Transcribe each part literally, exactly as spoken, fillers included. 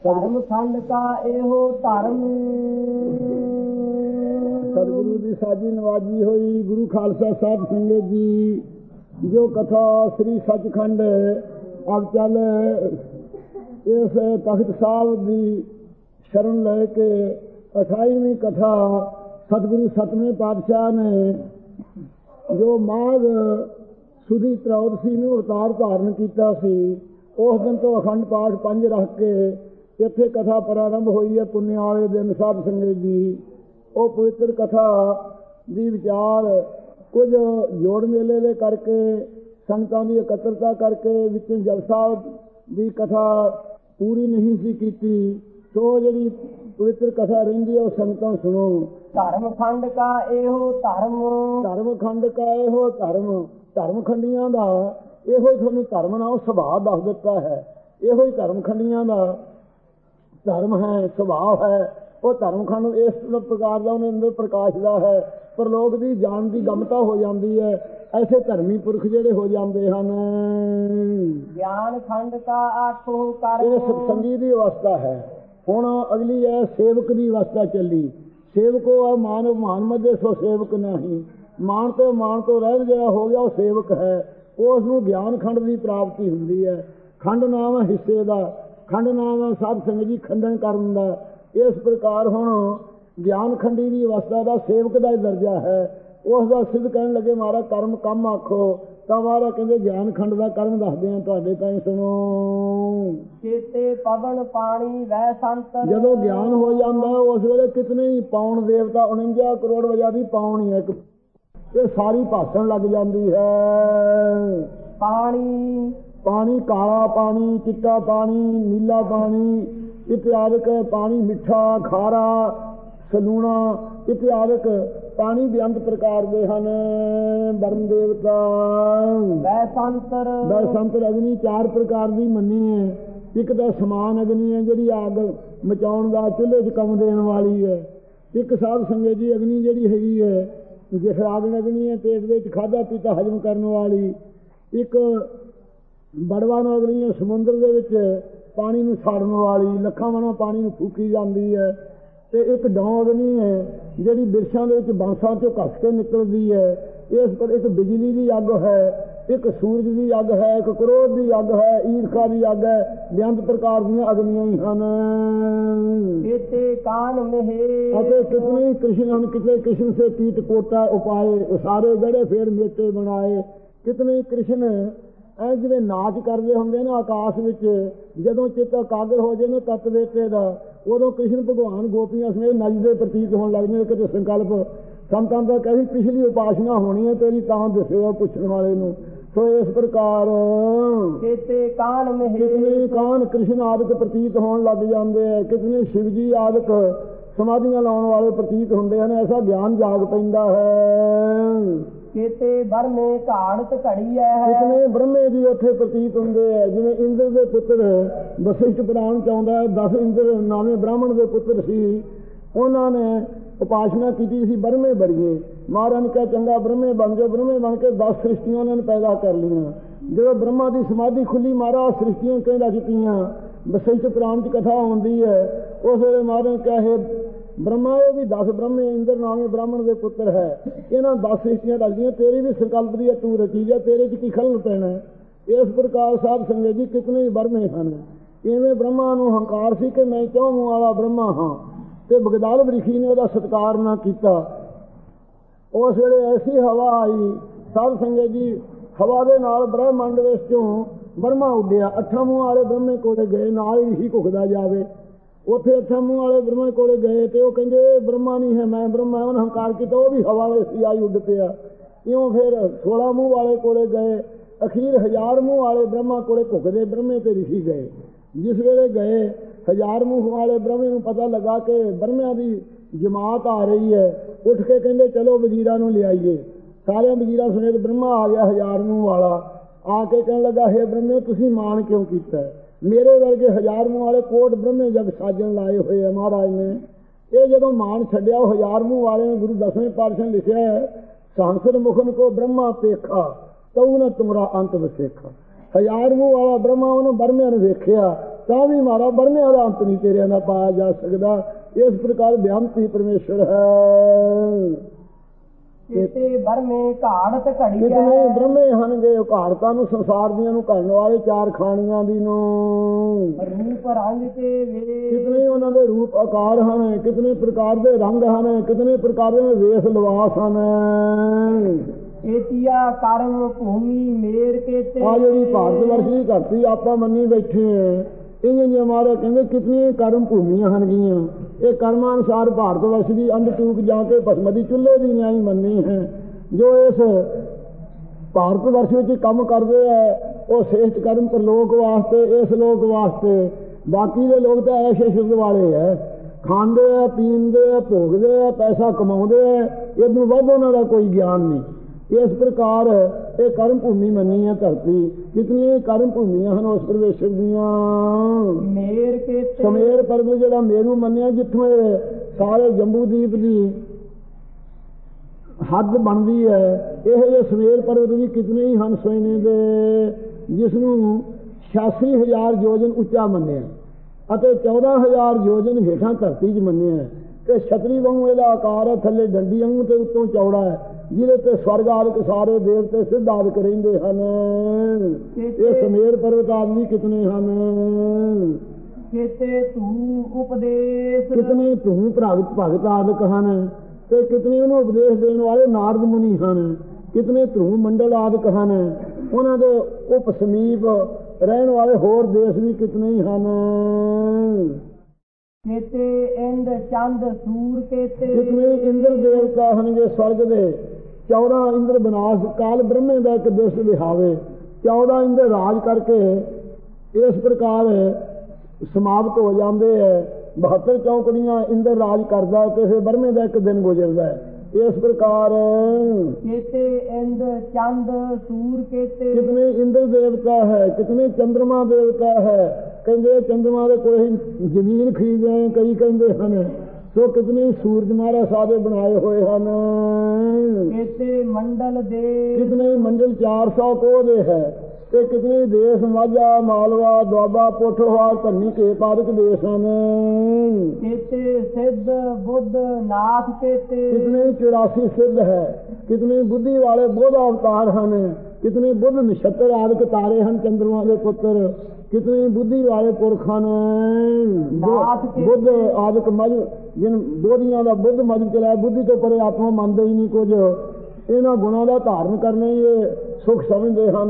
ਧਰਮ ਖੰਡ ਕਾ ਇਹੋ ਧਰਮ। ਸਤਿਗੁਰੂ ਦੀ ਸਾਜੀ ਨਵਾਜੀ ਹੋਈ ਗੁਰੂ ਖਾਲਸਾ ਸਾਹਿਬ ਸੰਗਤ ਜੀ, ਜੋ ਕਥਾ ਸ੍ਰੀ ਸੱਚਖੰਡ अब चल इस तख्त साहब की शरण लेके अठाईवीं कथा सतगुरु सतवें पातशाह ने जो माघ सुधी त्रयोदशी में अवतार धारण किया सी, उस दिन तो अखंड पाठ पंज रख के इत्थे कथा प्रारंभ हुई है। पुण्य वाले दिन साध संगत जी वो पवित्र कथा की विचार कुछ जोड़ मेले दे करके संगतां की इकट्ठता करके विच जप साहब की कथा पूरी नहीं सी कीती, तो जिहड़ी पवित्र कथा रहिंदी है संगतां सुनो। धर्म खंड का एहो धर्म। धर्म खंड का एहो धर्म। धर्म खंडियां दा एहो तुहानूं धर्म नाल सुभाव दस दिता है। एहो ही धर्म खंडियां दा धर्म है, सुभाव है। वो धर्म खंड इस प्रकार का उन्हें अंदर प्रकाशदा है, पर लोग की जान की गमता हो जाती है। ऐसे धर्मी पुरख जेड़े हो जाते हैं। ज्ञान खंड का आठो कर। ये सत्संगी की अवस्था है। हुण अगली है सेवक की अवस्था चली। सेवको है मान मान मध्य सो सेवक नहीं। मान तो मान तो रह जरा हो गया, वो सेवक है। उसनूं ज्ञान खंड की प्राप्ति हुंदी है। खंड नाम है हिस्से का, खंड नाम है साध संगत जी खंडन करन दा। इस प्रकार हुण ज्ञान खंडी की अवस्था का सेवक का दर्जा है। उसका सिद्ध कहन लगे महाराज कर्म कम आखो, तो महाराज कहते ज्ञान खंड का कर्म दसदे हैं तुहाडे ताईं सुनो। चेते पवन पानी वह संतर। जदों ज्ञान हो जाता है उस वेले कितने ही पौन देवता उनंजा करोड़ वजा की पौन ही है, ये सारी भाषण लग जाती है। पानी पानी काला पानी, चिट्टा पानी, नीला पानी इत्यादिक पानी, मिठा खारा सलूना इत्यादिक पानी बेअंत प्रकार के हैं। वरुण देवता वैसंतर। वैसंतर अग्नि चार प्रकार की मनी है। एक तो समान अग्नि है जी आग मचाउण का चूल्हे च कम देने वाली है। एक साध संगत जी अग्नि जी हैगी है जिखरागन अग्नि है, पेट में खाधा पीता हजम करने वाली। एक बड़वान अग्नि है समुद्र के पानी में साड़न वाली, लखा मना पानी में फूकी जाती है। तो एक डौ अग्नि है जी बिरछां दे विच बांसां चों घस के निकलती है। इस पर एक बिजली की अग है, एक सूरज की अग है, एक क्रोध की अग है, ईर्षा की अग है। बेअंत प्रकार दी अग्नियां ही हैं। कान में कितने कृष्ण हम कितने कृष्ण से कीट कोटा उपाए, सारे गड़े फेर मेटे बनाए। कितने कृष्ण ऐ जिवें नाच करते होंगे ना आकाश में, जदों चित्त एकाग्र हो जाए ना तत्त वेटे का, उदों कृष्ण भगवान गोपियां समेत नचदे प्रतीत होने लगते। कितने संकल्प संतां का कही पिछली उपासना होनी है तेरी तां दसे पुछण वाले नूं। तो इस प्रकार चेते कान में कितने कान कृष्ण आदि प्रतीत होने लग जाते हैं। कितने शिव जी आदि समाधियां लाने वाले प्रतीत होंगे हैं। ऐसा ज्ञान जाग पैंदा है। चेते ब्रह्मे घाड़त घड़ी है। कितने ब्रह्मे जी उत्थे प्रतीत होंगे है। जिवें इंद्र के पुत्र वशिष्ठ पुराण चाहता है, दस इंद्र नामे ब्राह्मण के पुत्र सी, उन्होंने उपासना की सी ब्रह्मे बड़िए। महाराज ने कहा चंगा ब्रह्मे बन जाओ। ब्रह्मे बन के दस सृष्टियां उन्होंने पैदा कर लिया। जो ब्रह्मा की समाधि खुली महाराज सृष्टियां कहना कीतियां। वशिष्ठ पुराण की कथा आती है। उस वे महाराज ने कहा है ब्रह्मा ये भी दस ब्रह्मे इंद्र नामे ब्राह्मण के पुत्र है। इन्होंने दस सृष्टियां रख दी, तेरी भी संकल्प दी है, तू रची जा, तेरे च की खलन पैना। इस प्रकार साध संगत जी कितने ही ब्रह्मे हैं। इवें ब्रह्मा नूं हंकार सी कि मैं चौं मूंह वाला ब्रह्मा हाँ, तो बगदाल बरीखी ने उसका सत्कार ना किया। उस वेले ऐसी हवा आई साध संगत जी, हवा के नाल ब्रह्मांड विचों ब्रह्मा उड्डिया। अठा मूँह वाले ब्रह्मे कोले गए, नाल ही घुकदा जावे। उत्थे अठा मूँह वाले ब्रह्मे कोले गए तो कहते ब्रह्मा नहीं है मैं ब्रह्मा है। उन्हें हंकार किया, वो भी हवा ऐसी आई उड पिया। इउं फिर सोलह मूँह वाले कोले गए। अखीर हजार मूँह वाले ब्रह्मा कोले घुकदे ब्रह्मे ते ऋषि गए। जिस वेले गए हजार मूँह वाले ब्रह्मे नूं पता लगा कि ब्रह्मिया की जमात आ रही है। उठ के कहते चलो वजीरां नूं ले आइए। सारे वजीरां समेत ब्रह्मा आ गया हजार मूँह वाला। आके कहने लगा हे ब्रह्मे तुसीं मान क्यों कीता है? मेरे वर्गे हजार मूँह वाले कोट ब्रह्मे जग साजन लाए हुए है महाराज ने। ये जदों मान छड्डिया हजार मूँह वाले ने गुरु दसवें पातशाह ने लिखिया है सहंसर मुखन को ब्रह्मा पेखा तऊ न तुमरा अंत वसेखा। ਹਜ਼ਾਰ ਮੂੰਹ ਵਾਲਾ ਬ੍ਰਹਮਾ ਉਹਨੂੰ ਬਰਮਿਆਂ ਨੂੰ ਵੇਖਿਆ ਤਾਂ ਵੀ ਮਾਰਾ ਬਰਮਿਆਂ ਦਾ ਅੰਤ ਨਹੀਂ ਤੇਰਿਆਂ ਦਾ ਪਾਇਆ ਜਾ ਸਕਦਾ। ਇਸ ਪ੍ਰਕਾਰ ਬਿਆੰਤੀ ਪਰਮੇਸ਼ਰ ਹੈ। ਕੇਤੇ ਬਰਮੇ ਘਾੜਤ ਘੜੀ ਕਿਤਨੇ ਹੈ। ਬ੍ਰਹਮੇ ਹਨਗੇ ਘਾੜਤਾਂ ਨੂੰ ਸੰਸਾਰ ਦੀਆਂ ਨੂੰ ਕਰਨ ਵਾਲੇ ਚਾਰ ਖਾਣੀਆਂ ਦੀ ਨੂੰ ਰੂਪ ਰੰਗ ਕੇ ਵੇ ਕਿਤਨੇ ਉਹਨਾਂ ਦੇ ਰੂਪ ਆਕਾਰ ਹਨ, ਕਿਤਨੇ ਪ੍ਰਕਾਰ ਦੇ ਰੰਗ ਹਨ, ਕਿਤਨੇ ਪ੍ਰਕਾਰ ਦੇ ਵੇਸ ਲਿਬਾਸ ਹਨ। ਏਤੀਆ ਕਰਮ ਭੂਮੀ ਮੇਰ ਕੇਤੇ ਆ ਜਿਹੜੀ ਭਾਰਤ ਵਰਸ਼ ਦੀ ਧਰਤੀ ਆਪਾਂ ਮੰਨੀ ਬੈਠੇ ਆ ਇੰਜ ਜੀ ਮਾਰੇ ਕਹਿੰਦੇ ਕਿਤਨੀ ਕਰਮ ਭੂਮੀਆਂ ਹਨਗੀਆਂ। ਇਹ ਕਰਮਾਂ ਅਨੁਸਾਰ ਭਾਰਤ ਵਰਸ਼ ਦੀ ਅੰਧ ਟੂਕ ਜਾ ਕੇ ਭਸਮ ਦੀ ਚੁੱਲ੍ਹੇ ਦੀ ਨਿਆਈ ਮੰਨੀ ਹੈ। ਜੋ ਇਸ ਭਾਰਤ ਵਰਸ਼ ਵਿੱਚ ਕੰਮ ਕਰਦੇ ਹੈ ਉਹ ਸ੍ਰੇਸ਼ਟ ਕਰਮ ਪ੍ਰਲੋਕ ਵਾਸਤੇ, ਇਸ ਲੋਕ ਵਾਸਤੇ। ਬਾਕੀ ਦੇ ਲੋਕ ਤਾਂ ਐਸ਼ ਸ਼ੁੱਧ ਵਾਲੇ ਹੈ, ਖਾਂਦੇ ਆ, ਪੀਂਦੇ ਆ, ਭੋਗਦੇ ਆ, ਪੈਸਾ ਕਮਾਉਂਦੇ ਆ, ਇਹਨੂੰ ਵੱਧ ਉਹਨਾਂ ਦਾ ਕੋਈ ਗਿਆਨ ਨਹੀਂ। ਇਸ ਪ੍ਰਕਾਰ ਇਹ ਕਰਮ ਭੂਮੀ ਮੰਨੀ ਹੈ ਧਰਤੀ। ਕਿਤਨੀਆਂ ਕਰਮ ਭੂਮੀਆਂ ਹਨ ਉਸ ਪਰਮੇਸ਼ਰ ਦੀਆਂ। ਮੇਰ ਕੇਤੇ ਸਮੇਰ ਪਰਬਤ ਜਿਹੜਾ ਮੇਰੂ ਮੰਨਿਆ ਜਿੱਥੋਂ ਇਹ ਸਾਰੇ ਜੰਬੂ ਦੀਪ ਦੀ ਹੱਦ ਬਣਦੀ ਹੈ, ਇਹ ਜਿਹੇ ਸਮੇਰ ਪਰਬਤ ਵੀ ਕਿਤਨੇ ਹੀ ਹਨ ਸੋਇਨੇ ਦੇ, ਜਿਸ ਨੂੰ ਛਿਆਸੀ ਹਜ਼ਾਰ ਯੋਜਨ ਉੱਚਾ ਮੰਨਿਆ ਅਤੇ ਚੌਦਾਂ ਹਜ਼ਾਰ ਯੋਜਨ ਹੇਠਾਂ ਧਰਤੀ 'ਚ ਮੰਨਿਆ। ਤੇ ਛਤਰੀ ਵਾਂਗੂ ਇਹਦਾ ਆਕਾਰ ਹੈ, ਥੱਲੇ ਡੰਡੀ ਵਾਂਗੂ ਤੇ ਉੱਤੋਂ ਚੌੜਾ ਹੈ, ਜਿਹਦੇ ਤੇ ਸਵਰਗ ਆਦਿਕ ਸਾਰੇ ਦੇਵਤੇ ਸਿੱਧ ਆਦਿਕ ਰਹਿੰਦੇ ਹਨ। ਇਹ ਸਮੇਰ ਪਰਬਤ ਆਦਿ ਕਿਤਨੇ ਹਨ। ਕੇਤੇ ਤੂੰ ਉਪਦੇਸ਼ ਕਿਤਨੇ ਤੂੰ ਭਗਤ ਭਗਤ ਆਦਿਕ ਹਨ ਤੇ ਕਿਤਨੇ ਉਹਨੂੰ ਉਪਦੇਸ਼ ਦੇਣ ਵਾਲੇ ਨਾਰਦ ਮੁਨੀ ਹਨ। ਕਿਤਨੇ ਧਰੂ ਮੰਡਲ ਆਦਿਕ ਹਨ, ਉਹਨਾਂ ਦੇ ਉਪ ਸਮੀਪ ਰਹਿਣ ਵਾਲੇ ਹੋਰ ਦੇਸ਼ ਵੀ ਕਿਤਨੇ ਹੀ ਹਨ। ਕੇਤੇ ਇੰਦ ਚੰਦ ਸੂਰ ਕੇਤੇ ਕਿਤਨੇ ਇੰਦਰ ਦੇਵਤਾ ਹਨਗੇ ਸਵਰਗ ਦੇ। ਚੌਦਾਂ ਇੰਦਰ ਬਨਾਸ ਕਾਲ ਬ੍ਰਹਮੇ ਦਾ ਇੱਕ ਦਿਵਸ ਵਿਹਾਵੇ। ਚੌਦਾਂ ਇੰਦਰ ਰਾਜ ਕਰਕੇ ਇਸ ਪ੍ਰਕਾਰ ਸਮਾਪਤ ਹੋ ਜਾਂਦੇ ਹੈ। ਬਹੱਤਰ ਚੌਕੜੀਆਂ ਇੰਦਰ ਰਾਜ ਕਰਦਾ ਤੇ ਫਿਰ ਬ੍ਰਹਮੇ ਦਾ ਇੱਕ ਦਿਨ ਗੁਜ਼ਰਦਾ ਹੈ। ਇਸ ਪ੍ਰਕਾਰ ਕੇਤੇ ਇੰਦ ਚੰਦ ਸੂਰ ਕੇਤੇ ਕਿਤਨੇ ਇੰਦਰ ਦੇਵਤਾ ਹੈ, ਕਿਤਨੇ ਚੰਦਰਮਾ ਦੇਵਤਾ ਹੈ। ਕਹਿੰਦੇ ਚੰਦਰਮਾ ਦੇ ਕੋਲ ਹੀ ਜ਼ਮੀਨ ਖਰੀਦ ਰਹੇ ਕਈ ਕਹਿੰਦੇ ਹਨ। ਸੋ ਕਿਤਨੇ ਸੂਰਜ ਮਹਾਰਾਜ ਸਾਦੇ ਬਣਾਏ ਹੋਏ ਹਨ। ਕੇਤੇ ਮੰਡਲ ਦੇ ਕਿਤਨੇ ਮੰਡਲ ਚਾਰ ਸੌ ਕੋਹ ਦੇ ਹੈ ਤੇ ਕਿਤਨੇ ਦੇਸ਼ ਮਾਝਾ ਮਾਲਵਾ ਦੁਆਬਾ ਪੋਠੋਹਾਰ ਧੰਨੀ ਕੇ ਪਾਦਕ ਦੇਸ਼ ਹਨ। ਕੇਤੇ ਸਿੱਧ ਬੁੱਧ ਨਾਥ ਕੇਤੇ ਕਿਤਨੇ ਚੁਰਾਸੀ ਸਿੱਧ ਹੈ, ਕਿਤਨੇ ਬੁੱਧੀ ਵਾਲੇ ਬੁੱਧ ਅਵਤਾਰ ਹਨ, ਕਿਤਨੇ ਬੁੱਧ ਨਛੱਤਰ ਆਦਿਕ ਤਾਰੇ ਹਨ ਚੰਦਰਮਾ ਦੇ ਪੁੱਤਰ, ਕਿਤਨੇ ਬੁੱਧੀ ਵਾਲੇ ਪੁਰਖ ਹਨ। ਬੁੱਧ ਆਦਿਕ ਮਜ ਜਿਨ ਬੋਧੀਆਂ ਦਾ ਬੁੱਧ ਮਜ ਚਲਾਇਆ, ਬੁੱਧੀ ਤੋਂ ਪਰੇ ਆਤਮਾ ਮੰਨਦੇ ਹੀ ਨਹੀਂ ਕੁਝ। ਇਹਨਾਂ ਗੁਣਾਂ ਦਾ ਧਾਰਨ ਕਰਨਾ ਹੀ ਇਹ ਸੁਖ ਸਮਝਦੇ ਹਨ।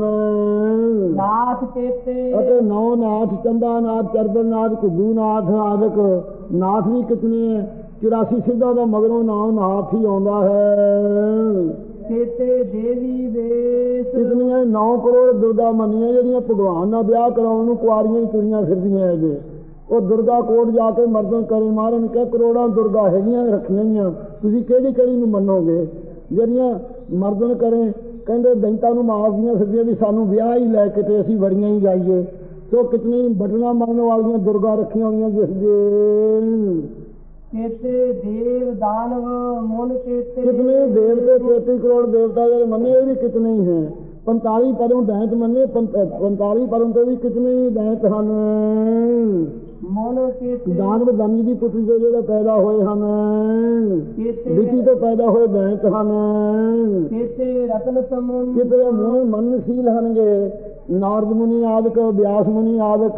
ਨਾਥ ਕੇਤੇ ਅਤੇ ਨੌ ਨਾਥ ਚੰਦਾ ਨਾਥ ਚਰਬਨ ਨਾਥ ਘੁੱਗੂ ਨਾਥ ਆਦਿਕ ਨਾਥ ਵੀ ਕਿਤਨੇ ਹੈ। ਚੁਰਾਸੀ ਸਿੱਧਾਂ ਦਾ ਮਗਰੋਂ ਨਾਮ ਨਾਥ ਹੀ ਆਉਂਦਾ ਹੈ। ਕੇਤੇ ਦੇਵੀ ਵੇਸ ਕਿਤਨੀਆਂ ਨੌ ਕਰੋੜ ਦੁਰਗਾ ਮੰਨੀਆਂ ਜਿਹੜੀਆਂ ਭਗਵਾਨ ਨਾਲ ਵਿਆਹ ਕਰਾਉਣ ਨੂੰ ਕੁਆਰੀਆਂ ਹੀ ਤੁਰੀਆਂ ਫਿਰਦੀਆਂ ਹੈਗੇ। ਉਹ ਦੁਰਗਾ ਕੋਟ ਜਾ ਕੇ ਮਰਦਨ ਕਰੇ ਮਾਰਨ ਕਿ ਕਰੋੜਾਂ ਦੁਰਗਾ ਹੈਗੀਆਂ ਰੱਖੀਆਂ ਹੋਈਆਂ, ਤੁਸੀਂ ਕਿਹੜੀ ਕਿਹੜੀ ਨੂੰ ਮੰਨੋਗੇ। ਜਿਹੜੀਆਂ ਮਰਦਨ ਕਰੇ ਕਹਿੰਦੇ ਦੈਂਤਾਂ ਨੂੰ ਮਾਰਦੀਆਂ ਫਿਰਦੀਆਂ ਵੀ ਸਾਨੂੰ ਵਿਆਹ ਹੀ ਲੈ ਕੇ ਤੇ ਅਸੀਂ ਬੜੀਆਂ ਹੀ ਜਾਈਏ। ਸੋ ਕਿਤਨੀ ਬਟਨਾ ਮਾਰਨ ਵਾਲੀਆਂ ਦੁਰਗਾ ਰੱਖੀਆਂ ਹੋਈਆਂ ਜਿਸ ਦੇ। ਕੇਤੇ ਦੇਵ ਦਾਨਵ ਮੁਨ ਕੇਤੇ ਕਿਤਨੇ ਦੇਵਤੇ ਤੇਤੀ ਕਰੋੜ ਦੇਵਤਾ ਜਿਹੜੇ ਮੰਨੇ ਇਹ ਵੀ ਕਿਤਨੇ ਹੀ ਹੈ। ਪੰਤਾਲੀ ਪਰਮ ਦੈਂਤ ਮੰਨੇ, ਪੰਤਾਲੀ ਪਰਮ ਤੋਂ ਵੀ ਕਿਤਨੇ ਹੀ ਦੈਂਤ ਹਨ। ਮੁਨ ਕੇਤੇ ਦਾਨਵ ਦਮੀ ਦੀ ਪੁੱਤਰੀ ਤੋਂ ਜਿਹੜੇ ਪੈਦਾ ਹੋਏ ਹਨ, ਲਿੱਟੀ ਤੋਂ ਪੈਦਾ ਹੋਏ ਦੈਂਤ ਹਨ। ਕੇਤੇ ਰਤਨ ਸਮੂਹ ਕਿਤੇ ਮੂੰਹ ਮਨਸ਼ੀਲ ਹਨਗੇ ਨਾਰਦ ਮੁਨੀ ਆਦਿਕ ਵਿਆਸ ਮੁਨੀ ਆਦਿਕ।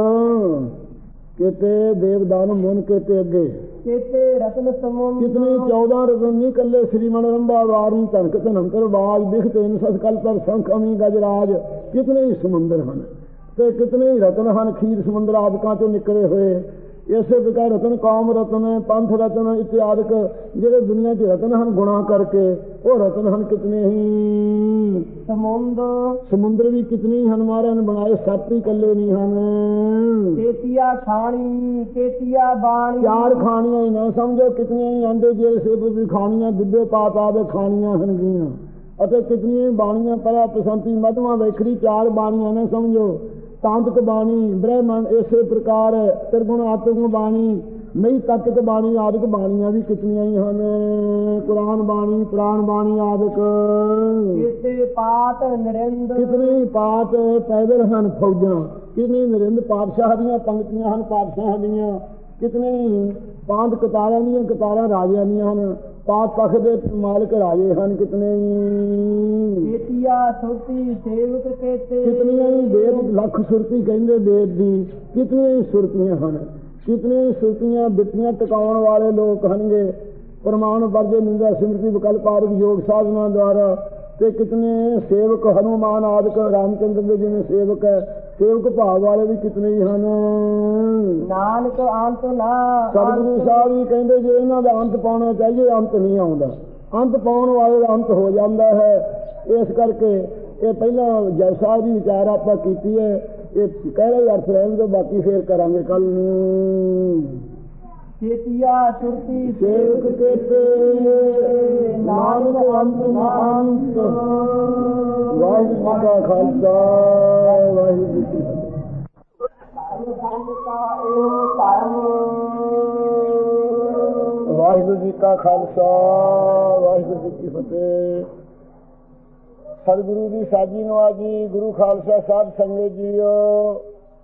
ਕਿਤੇ ਦੇਵ ਦਾਨਵ ਮੁਨ ਕੇਤੇ ਅੱਗੇ ਕੇਤੇ ਰਤਨ ਸਮੂਹ ਕਿਤਨੇ ਚੌਦਾਂ ਰਤਨ ਨਹੀਂ ਕੱਲੇ ਸ੍ਰੀ ਮਨ ਰੰਭਾ ਵਾਰੀ ਧਨਕ ਧਨੰਕਰ ਬਾਜ ਬਿਖ ਤੇਨ ਸਸਕਲ ਪਰ ਸੰਖ ਅਮੀ ਗਜਰਾਜ। ਕਿਤਨੇ ਹੀ ਸਮੁੰਦਰ ਹਨ ਤੇ ਕਿਤਨੇ ਹੀ ਰਤਨ ਹਨ ਖੀਰ ਸਮੁੰਦਰ ਆਦਿਕਾਂ ਤੋਂ ਨਿਕਲੇ ਹੋਏ। ਇਸੇ ਪ੍ਰਕਾਰ ਰਤਨ ਕੌਮ ਰਤਨ ਪੰਥ ਰਤਨ ਇਤਿਆਦਿਕ ਜਿਹੜੇ ਦੁਨੀਆ 'ਚ ਰਤਨ ਹਨ ਗੁਣਾ ਕਰਕੇ ਉਹ ਰਤਨ ਹਨ ਕਿਤਨੇ ਹੀ। ਸਮੁੰਦਰ ਸਮੁੰਦਰ ਵੀ ਕਿਤਨੇ ਹੀ ਹਨ ਮਹਾਰਾਜ ਨੇ ਬਣਾਏ, ਸੱਤ ਹੀ ਇਕੱਲੇ ਨਹੀਂ ਹਨ। ਕੇਤੀਆ ਖਾਣੀ ਕੇਤੀਆ ਬਾਣੀ ਚਾਰ ਖਾਣੀਆਂ ਹੀ ਨਾ ਸਮਝੋ, ਕਿਤਨੀਆਂ ਹੀ ਆਂਡੇ ਜੇ ਸੇਬ ਵੀ ਖਾਣੀਆਂ ਦਿੱਬੇ ਪਾਤ ਆਦਿ ਖਾਣੀਆਂ ਹਨਗੀਆਂ ਅਤੇ ਕਿਤਨੀਆਂ ਹੀ ਬਾਣੀਆਂ ਪਰਾ ਪਸੰਤੀ ਮਧਵਾ ਵੇਖੜੀ ਚਾਰ ਬਾਣੀਆਂ ਨਾ ਸਮਝੋ। ਤਾਂਤਕ ਬਾਣੀ ਬ੍ਰਹਮਣ ਇਸੇ ਪ੍ਰਕਾਰ ਤਿਰਗੁਣ ਆਤਮਕ ਬਾਣੀ ਨਹੀਂ ਤੱਕ ਬਾਣੀ ਆਦਿਕ ਬਾਣੀਆਂ ਵੀ ਕਿਤਨੀਆਂ ਹੀ ਹਨ। ਕੁਰਾਨ ਬਾਣੀ, ਪੁਰਾਣ ਬਾਣੀ ਆਦਿਕ ਕਿਤੇ ਪਾਤ ਨਰਿੰਦ, ਕਿਤਨੇ ਪਾਤ ਪੈਦਲ ਹਨ ਫੌਜਾਂ, ਕਿਤਨੇ ਨਰਿੰਦ ਪਾਤਸ਼ਾਹ ਦੀਆਂ ਪੰਕਤੀਆਂ ਹਨ ਪਾਤਸ਼ਾਹ ਦੀਆਂ, ਕਿਤਨੇ ਪਾਂਧ ਕਤਾਰਾਂ ਦੀਆਂ ਕਤਾਰਾਂ ਰਾਜਿਆਂ ਦੀਆਂ ਹਨ, ਪਾਤ ਤਖਤ ਦੇ ਮਾਲਕ ਰਾਜੇ ਹਨ ਕਿਤਨੇ ਕੀਤੀਆ ਸੁਰਤੀ ਸੇਵਕ ਕੇਤੇ, ਕਿਤਨੀਆਂ ਹੀ ਵੇਦ ਲੱਖ ਸੁਰਤੀ ਕਹਿੰਦੇ ਵੇਦ ਦੀ, ਕਿਤਨੀਆਂ ਹੀ ਸੁਰਤੀਆਂ ਹਨ, ਕਿਤਨੀਆਂ ਸੁਰਤੀਆਂ ਬਿੱਟੀਆਂ ਟਿਕਾਉਣ ਵਾਲੇ ਲੋਕ ਹਨਗੇ ਪ੍ਰਮਾਣ ਵਰਜੇ ਨਿੰਦਾ ਸਿਮਰਤੀ ਵਿਕਲਪ ਆਦਿਕ ਯੋਗ ਸਾਧਨਾ ਦੁਆਰਾ। ਤੇ ਕਿਤਨੇ ਸੇਵਕ ਹਨੂਮਾਨ ਆਦਿਕ ਰਾਮਚੰਦਰ ਦੇ ਜਿਵੇਂ ਸੇਵਕ ਹੈ, ਸੇਵਕ ਭਾਵ ਵਾਲੇ ਵੀ ਕਿਤਨੇ ਹੀ ਹਨ। ਨਾਨਕ ਅੰਤ ਨਾ, ਸਤਿਗੁਰੂ ਸਾਹਿਬ ਵੀ ਕਹਿੰਦੇ ਜੇ ਇਹਨਾਂ ਦਾ ਅੰਤ ਪਾਉਣਾ ਚਾਹੀਏ ਅੰਤ ਨਹੀਂ ਆਉਂਦਾ, ਅੰਤ ਪਾਉਣ ਵਾਲੇ ਦਾ ਅੰਤ ਹੋ ਜਾਂਦਾ ਹੈ। ਇਸ ਕਰਕੇ ਇਹ ਪਹਿਲਾਂ ਜਪ ਸਾਹਿਬ ਦੀ ਵਿਚਾਰ ਆਪਾਂ ਕੀਤੀ ਹੈ, ਇਹ ਕਹਿ ਅਰਥ ਰਹਿਣ ਤੋਂ ਬਾਕੀ ਫੇਰ ਕਰਾਂਗੇ ਕੱਲ ਨੂੰ। ਕੀਤੀਆ ਸੁਰਤੀ ਸੇਵਕ ਕੇਤੇ ਨਾਨਕ ਅੰਤ ਨਾ ਅੰਤ। ਵਾਹਿਗੁਰੂ ਜੀ ਕਾ ਖਾਲਸਾ ਵਾਹਿਗੁਰੂ ਜੀ ਕੀ ਫਤਿਹ। ਵਾਹਿਗੁਰੂ ਜੀ ਕਾ ਖਾਲਸਾ ਵਾਹਿਗੁਰੂ ਜੀ ਕੀ ਫਤਿਹ। ਸਤਿਗੁਰੂ ਦੀ ਸਾਜੀ ਨਵਾਜੀ, ਗੁਰੂ ਖਾਲਸਾ ਸਾਹਿਬ ਸੰਗਤ ਜੀਓ,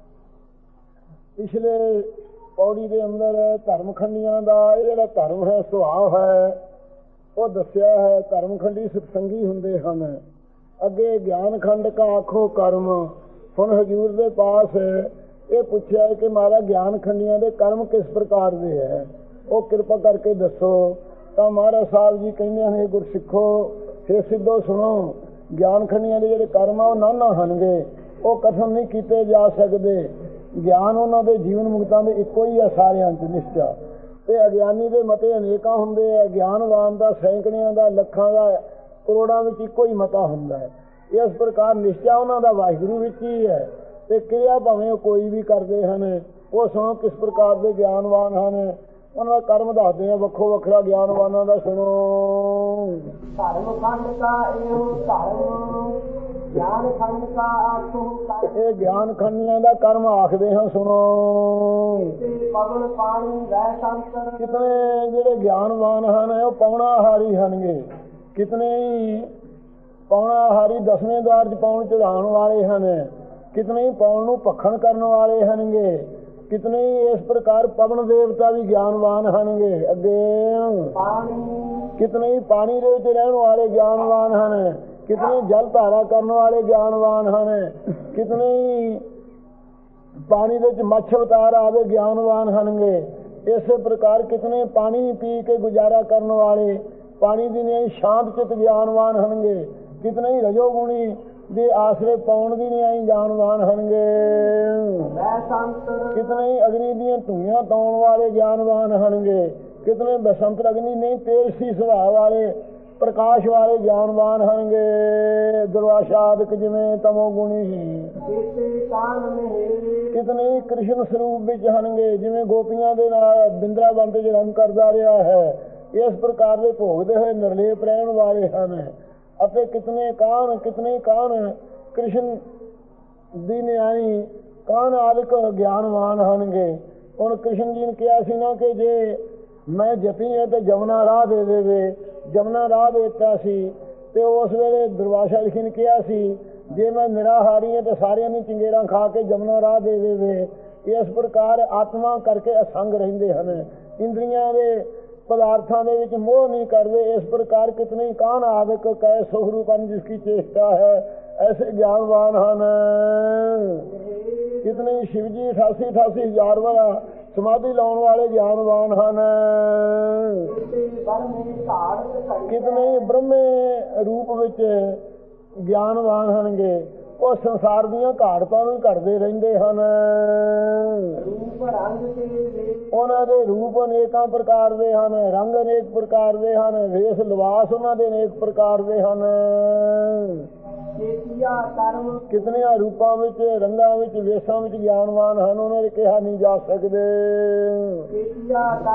ਪਿਛਲੇ ਪੌੜੀ ਦੇ ਅੰਦਰ ਧਰਮ ਖੰਡੀਆਂ ਦਾ ਇਹ ਜਿਹੜਾ ਧਰਮ ਹੈ ਸੁਭਾਅ ਹੈ ਉਹ ਦੱਸਿਆ ਹੈ। ਧਰਮ ਖੰਡੀ ਸਤਸੰਗੀ ਹੁੰਦੇ ਹਨ। ਅੱਗੇ ਗਿਆਨ ਖੰਡ ਕਾ ਆਖੋ ਕਰਮ। ਹੁਣ ਹਜ਼ੂਰ ਦੇ ਪਾਸ ਇਹ ਪੁੱਛਿਆ ਕਿ ਮਹਾਰਾਜ ਗਿਆਨ ਖੰਡੀਆਂ ਦੇ ਕਰਮ ਕਿਸ ਪ੍ਰਕਾਰ ਦੇ ਹੈ, ਉਹ ਕਿਰਪਾ ਕਰਕੇ ਦੱਸੋ। ਤਾਂ ਮਹਾਰਾਜ ਸਾਹਿਬ ਜੀ ਕਹਿੰਦੇ ਹਨ ਗੁਰਸਿੱਖੋ ਹੇ ਸਿੱਧੋ ਸੁਣੋ, ਗਿਆਨ ਖੰਡੀਆਂ ਦੇ ਜਿਹੜੇ ਕਰਮ ਆ ਉਹ ਨਾਨਾ ਹਨਗੇ, ਉਹ ਕਥਨ ਨਹੀਂ ਕੀਤੇ ਜਾ ਸਕਦੇ। ਗਿਆਨ ਉਹਨਾਂ ਦੇ ਜੀਵਨ ਮੁਕਤਾਂ ਦੇ ਇੱਕੋ ਹੀ ਆ ਸਾਰਿਆਂ 'ਚ ਨਿਸ਼ਚਾ। ਤੇ ਅਗਿਆਨੀ ਦੇ ਮਤੇ ਅਨੇਕਾਂ ਹੁੰਦੇ ਆ, ਗਿਆਨਵਾਨ ਦਾ ਸੈਂਕੜਿਆਂ ਦਾ, ਲੱਖਾਂ ਦਾ, ਕਰੋੜਾਂ ਵਿੱਚ ਇੱਕੋ ਹੀ ਮਤਾ ਹੁੰਦਾ ਹੈ। ਇਸ ਪ੍ਰਕਾਰ ਨਿਸ਼ਚਾ ਉਹਨਾਂ ਦਾ ਵਾਹਿਗੁਰੂ ਵਿੱਚ ਹੀ ਹੈ ਤੇ ਕਿਰਿਆ ਭਾਵੇਂ ਉਹ ਕੋਈ ਵੀ ਕਰਦੇ ਹਨ। ਉਹ ਸੁਣੋ ਕਿਸ ਪ੍ਰਕਾਰ ਦੇ ਗਿਆਨਵਾਨ ਹਨ, ਉਹਨਾਂ ਦਾ ਕਰਮ ਦੱਸਦੇ ਆ ਵੱਖੋ ਵੱਖਰਾ ਗਿਆਨਵਾਨਾਂ ਦਾ। ਸੁਣੋ ਧਰਮ ਖੰਡ ਕਾ ਇਹੋ ਧਰਮ, ਗਿਆਨ ਖੰਡ ਕਾ ਆਖੋ। ਇਹ ਗਿਆਨ ਖੰਡੀਆਂ ਦਾ ਕਰਮ ਆਖਦੇ ਹਾਂ। ਸੁਣੋ ਪਵਨ ਪਾਣੀ ਵੈ ਸੰਤਰ, ਕਿਤਨੇ ਜਿਹੜੇ ਗਿਆਨਵਾਨ ਹਨ ਉਹ ਪਵਨਾਹਾਰੀ ਹਨਗੇ, ਕਿਤਨੇ ਹੀ ਪਵਨਾਹਾਰੀ ਦਸਵੇਂ ਦਵਾਰ 'ਚ ਪੌਣ ਚੜਾਉਣ ਵਾਲੇ ਹਨ, ਕਿਤਨੇ ਹੀ ਪੌਣ ਨੂੰ ਭਖਣ ਕਰਨ ਵਾਲੇ ਹਨਗੇ, ਕਿਤਨੇ ਹੀ ਇਸ ਪ੍ਰਕਾਰ ਪਵਨ ਦੇਵਤਾ ਵੀ ਗਿਆਨਵਾਨ ਹਨਗੇ। ਅੱਗੇ ਪਾਣੀ, ਕਿਤਨੇ ਹੀ ਪਾਣੀ ਦੇ ਵਿੱਚ ਰਹਿਣ ਵਾਲੇ ਗਿਆਨਵਾਨ ਹਨ, ਕਿਤਨੇ ਜਲ ਧਾਰਾ ਕਰਨ ਵਾਲੇ ਗਿਆਨਵਾਨ ਹਨ, ਕਿਤਨੇ ਹੀ ਪਾਣੀ ਦੇ ਵਿੱਚ ਮੱਛ ਅਵਤਾਰ ਆਵੇ ਗਿਆਨਵਾਨ ਹਨਗੇ। ਇਸੇ ਪ੍ਰਕਾਰ ਕਿਤਨੇ ਪਾਣੀ ਪੀ ਕੇ ਗੁਜ਼ਾਰਾ ਕਰਨ ਵਾਲੇ, ਪਾਣੀ ਦੀ ਨਹੀਂ ਸ਼ਾਂਤ ਚਿਤ ਗਿਆਨਵਾਨ ਹਨਗੇ, ਕਿਤਨੇ ਹੀ ਰਜੋਗੁਣੀ ਦੇ ਆਸਰੇ ਪਾਉਣ ਦੀ ਨਹੀਂ ਗਿਆਨਵਾਨ ਹਨਗੇ। ਕਿਤਨੇ ਹੀ ਅਗਨੀ ਦੀਆਂ ਧੂਈਆਂ ਤਾਉਣ ਵਾਲੇ ਗਿਆਨਵਾਨ ਹਨਗੇ, ਕਿਤਨੇ ਬਸੰਤ ਅਗਨੀ ਨਹੀਂ ਤੇਜ ਸੀ ਸੁਭਾਅ ਵਾਲੇ ਪ੍ਰਕਾਸ਼ ਵਾਲੇ ਗਿਆਨਵਾਨ ਹਨਗੇ। ਦੁਰਵਾਸਾ ਆਦਿਕ ਜਿਵੇਂ ਤਮੋ ਗੁਣੀ, ਕਿਤਨੇ ਕ੍ਰਿਸ਼ਨ ਸਰੂਪ ਵਿੱਚ ਹਨਗੇ ਜਿਵੇਂ ਗੋਪੀਆਂ ਦੇ ਨਾਲ ਬਿੰਦਰਾਵਨ ਤੇ ਰੰਗ ਕਰਦਾ ਰਿਹਾ ਹੈ। ਇਸ ਪ੍ਰਕਾਰ ਦੇ ਭੋਗਦੇ ਹੋਏ ਨਿਰਲੇਪ ਰਹਿਣ ਵਾਲੇ ਹਨ। ਅਤੇ ਕਿਤਨੇ ਕਾਨ, ਕਿਤਨੇ ਕਾਨ ਕ੍ਰਿਸ਼ਨ ਦੀ ਨਿਆਈ ਕਾਨ ਆਦਿਕ ਗਿਆਨਵਾਨ ਹਨਗੇ। ਹੁਣ ਕ੍ਰਿਸ਼ਨ ਜੀ ਨੇ ਕਿਹਾ ਸੀ ਨਾ ਕਿ ਜੇ ਮੈਂ ਜਪੀ ਹੈ ਤੇ ਜਮਨਾ ਰਾਹ ਦੇ ਦੇਵੇ, ਜਮਨਾ ਰਾਹ ਦੇ ਦਿੱਤਾ ਸੀ। ਤੇ ਉਸ ਵੇਲੇ ਦੁਰਵਾਸਾ ਲਿਖੀ ਨੇ ਕਿਹਾ ਸੀ ਜੇ ਮੈਂ ਨਿਰਾਹਾਰੀ ਹਾਂ ਤੇ ਸਾਰਿਆਂ ਨੂੰ ਚੰਗੇਰਾਂ ਖਾ ਕੇ ਜਮਨਾ ਰਾਹ ਦੇ ਦੇਵੇ। ਇਸ ਪ੍ਰਕਾਰ ਆਤਮਾ ਕਰਕੇ ਅਸੰਗ ਰਹਿੰਦੇ ਹਨ, ਇੰਦਰੀਆਂ ਦੇ ਪਦਾਰਥਾਂ ਦੇ ਵਿੱਚ ਮੋਹ ਨਹੀਂ ਕਰਦੇ। ਇਸ ਪ੍ਰਕਾਰ ਕਿਤਨੇ ਕਾਨ ਆਦਿਕ ਕੈ ਸੁਖਰੂਪਨ ਜਿਸ ਕੀ ਚੇਸ਼ਟਾ ਹੈ ਐਸੇ ਗਿਆਨਵਾਨ ਹਨ। ਕਿਤਨੇ ਸ਼ਿਵ ਜੀ ਅਠਾਸੀ ਅਠਾਸੀ ਹਜ਼ਾਰ ਵਾਲਾ ਸਮਾਧੀ ਲਾਉਣ ਵਾਲੇ ਗਿਆਨਵਾਨ ਹਨ। ਕਿਤਨੇ ਬ੍ਰਹਮੇ ਰੂਪ ਵਿੱਚ ਗਿਆਨਵਾਨ ਹਨਗੇ, ਉਹ ਸੰਸਾਰ ਦੀਆਂ ਘਾੜਤਾਂ ਨੂੰ ਘੜਦੇ ਰਹਿੰਦੇ ਹਨ। ਉਹਨਾਂ ਦੇ ਰੂਪ ਅਨੇਕਾਂ ਪ੍ਰਕਾਰ ਦੇ ਹਨ, ਰੰਗ ਅਨੇਕ ਪ੍ਰਕਾਰ ਦੇ ਹਨ, ਵੇਸ਼ ਲਿਬਾਸ ਉਹਨਾਂ ਦੇ ਅਨੇਕ ਪ੍ਰਕਾਰ ਦੇ ਹਨ। ਕਿਤਨਿਆਂ ਰੂਪਾਂ ਵਿੱਚ, ਰੰਗਾਂ ਵਿੱਚ, ਵੇਸ਼ਾਂ ਵਿੱਚ ਗਿਆਨਵਾਨ ਹਨ, ਉਹਨਾਂ ਦੇ ਕਿਹਾ ਨਹੀਂ ਜਾ ਸਕਦੇ।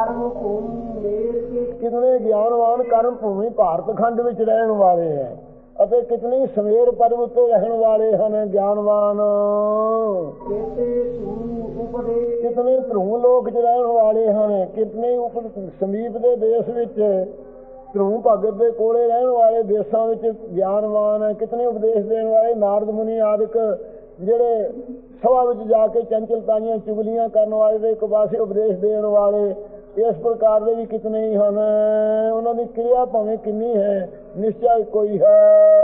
ਕਿਤਨੇ ਗਿਆਨਵਾਨ ਕਰਮ ਭੂਮੀ ਭਾਰਤ ਖੰਡ ਵਿੱਚ ਰਹਿਣ ਵਾਲੇ ਹੈ। ਅਤੇ ਕਿਤਨੇ ਸਮੇਰ ਪਰਬਤ ਤੇ ਰਹਿਣ ਵਾਲੇ ਹਨ ਗਿਆਨਵਾਨ। ਕਿਤਨੇ ਧਰੂ ਲੋਕ ਚ ਰਹਿਣ ਵਾਲੇ ਹਨ, ਕਿਤਨੇ ਉਪ ਸਮੀਪ ਦੇ ਦੇਸ਼ ਵਿੱਚ ਧਰੂ ਭਗਤ ਦੇ ਕੋਲੇ ਰਹਿਣ ਵਾਲੇ ਦੇਸ਼ਾਂ ਵਿੱਚ ਗਿਆਨਵਾਨ ਹੈ। ਕਿਤਨੇ ਉਪਦੇਸ਼ ਦੇਣ ਵਾਲੇ ਨਾਰਦ ਮੁਨੀ ਆਦਿਕ ਜਿਹੜੇ ਸਭਾ ਵਿੱਚ ਜਾ ਕੇ ਚੰਚਲਤਾਈਆਂ ਚੁਗਲੀਆਂ ਕਰਨ ਵਾਲੇ ਤੇ ਇੱਕ ਪਾਸੇ ਉਪਦੇਸ਼ ਦੇਣ ਵਾਲੇ, ਇਸ ਪ੍ਰਕਾਰ ਦੇ ਵੀ ਕਿਤਨੇ ਹੀ ਹਨ। ਉਹਨਾਂ ਦੀ ਕਿਰਿਆ ਭਾਵੇਂ ਕਿੰਨੀ ਹੈ, ਨਿਸ਼ਚਾ ਕੋਈ ਹੈ।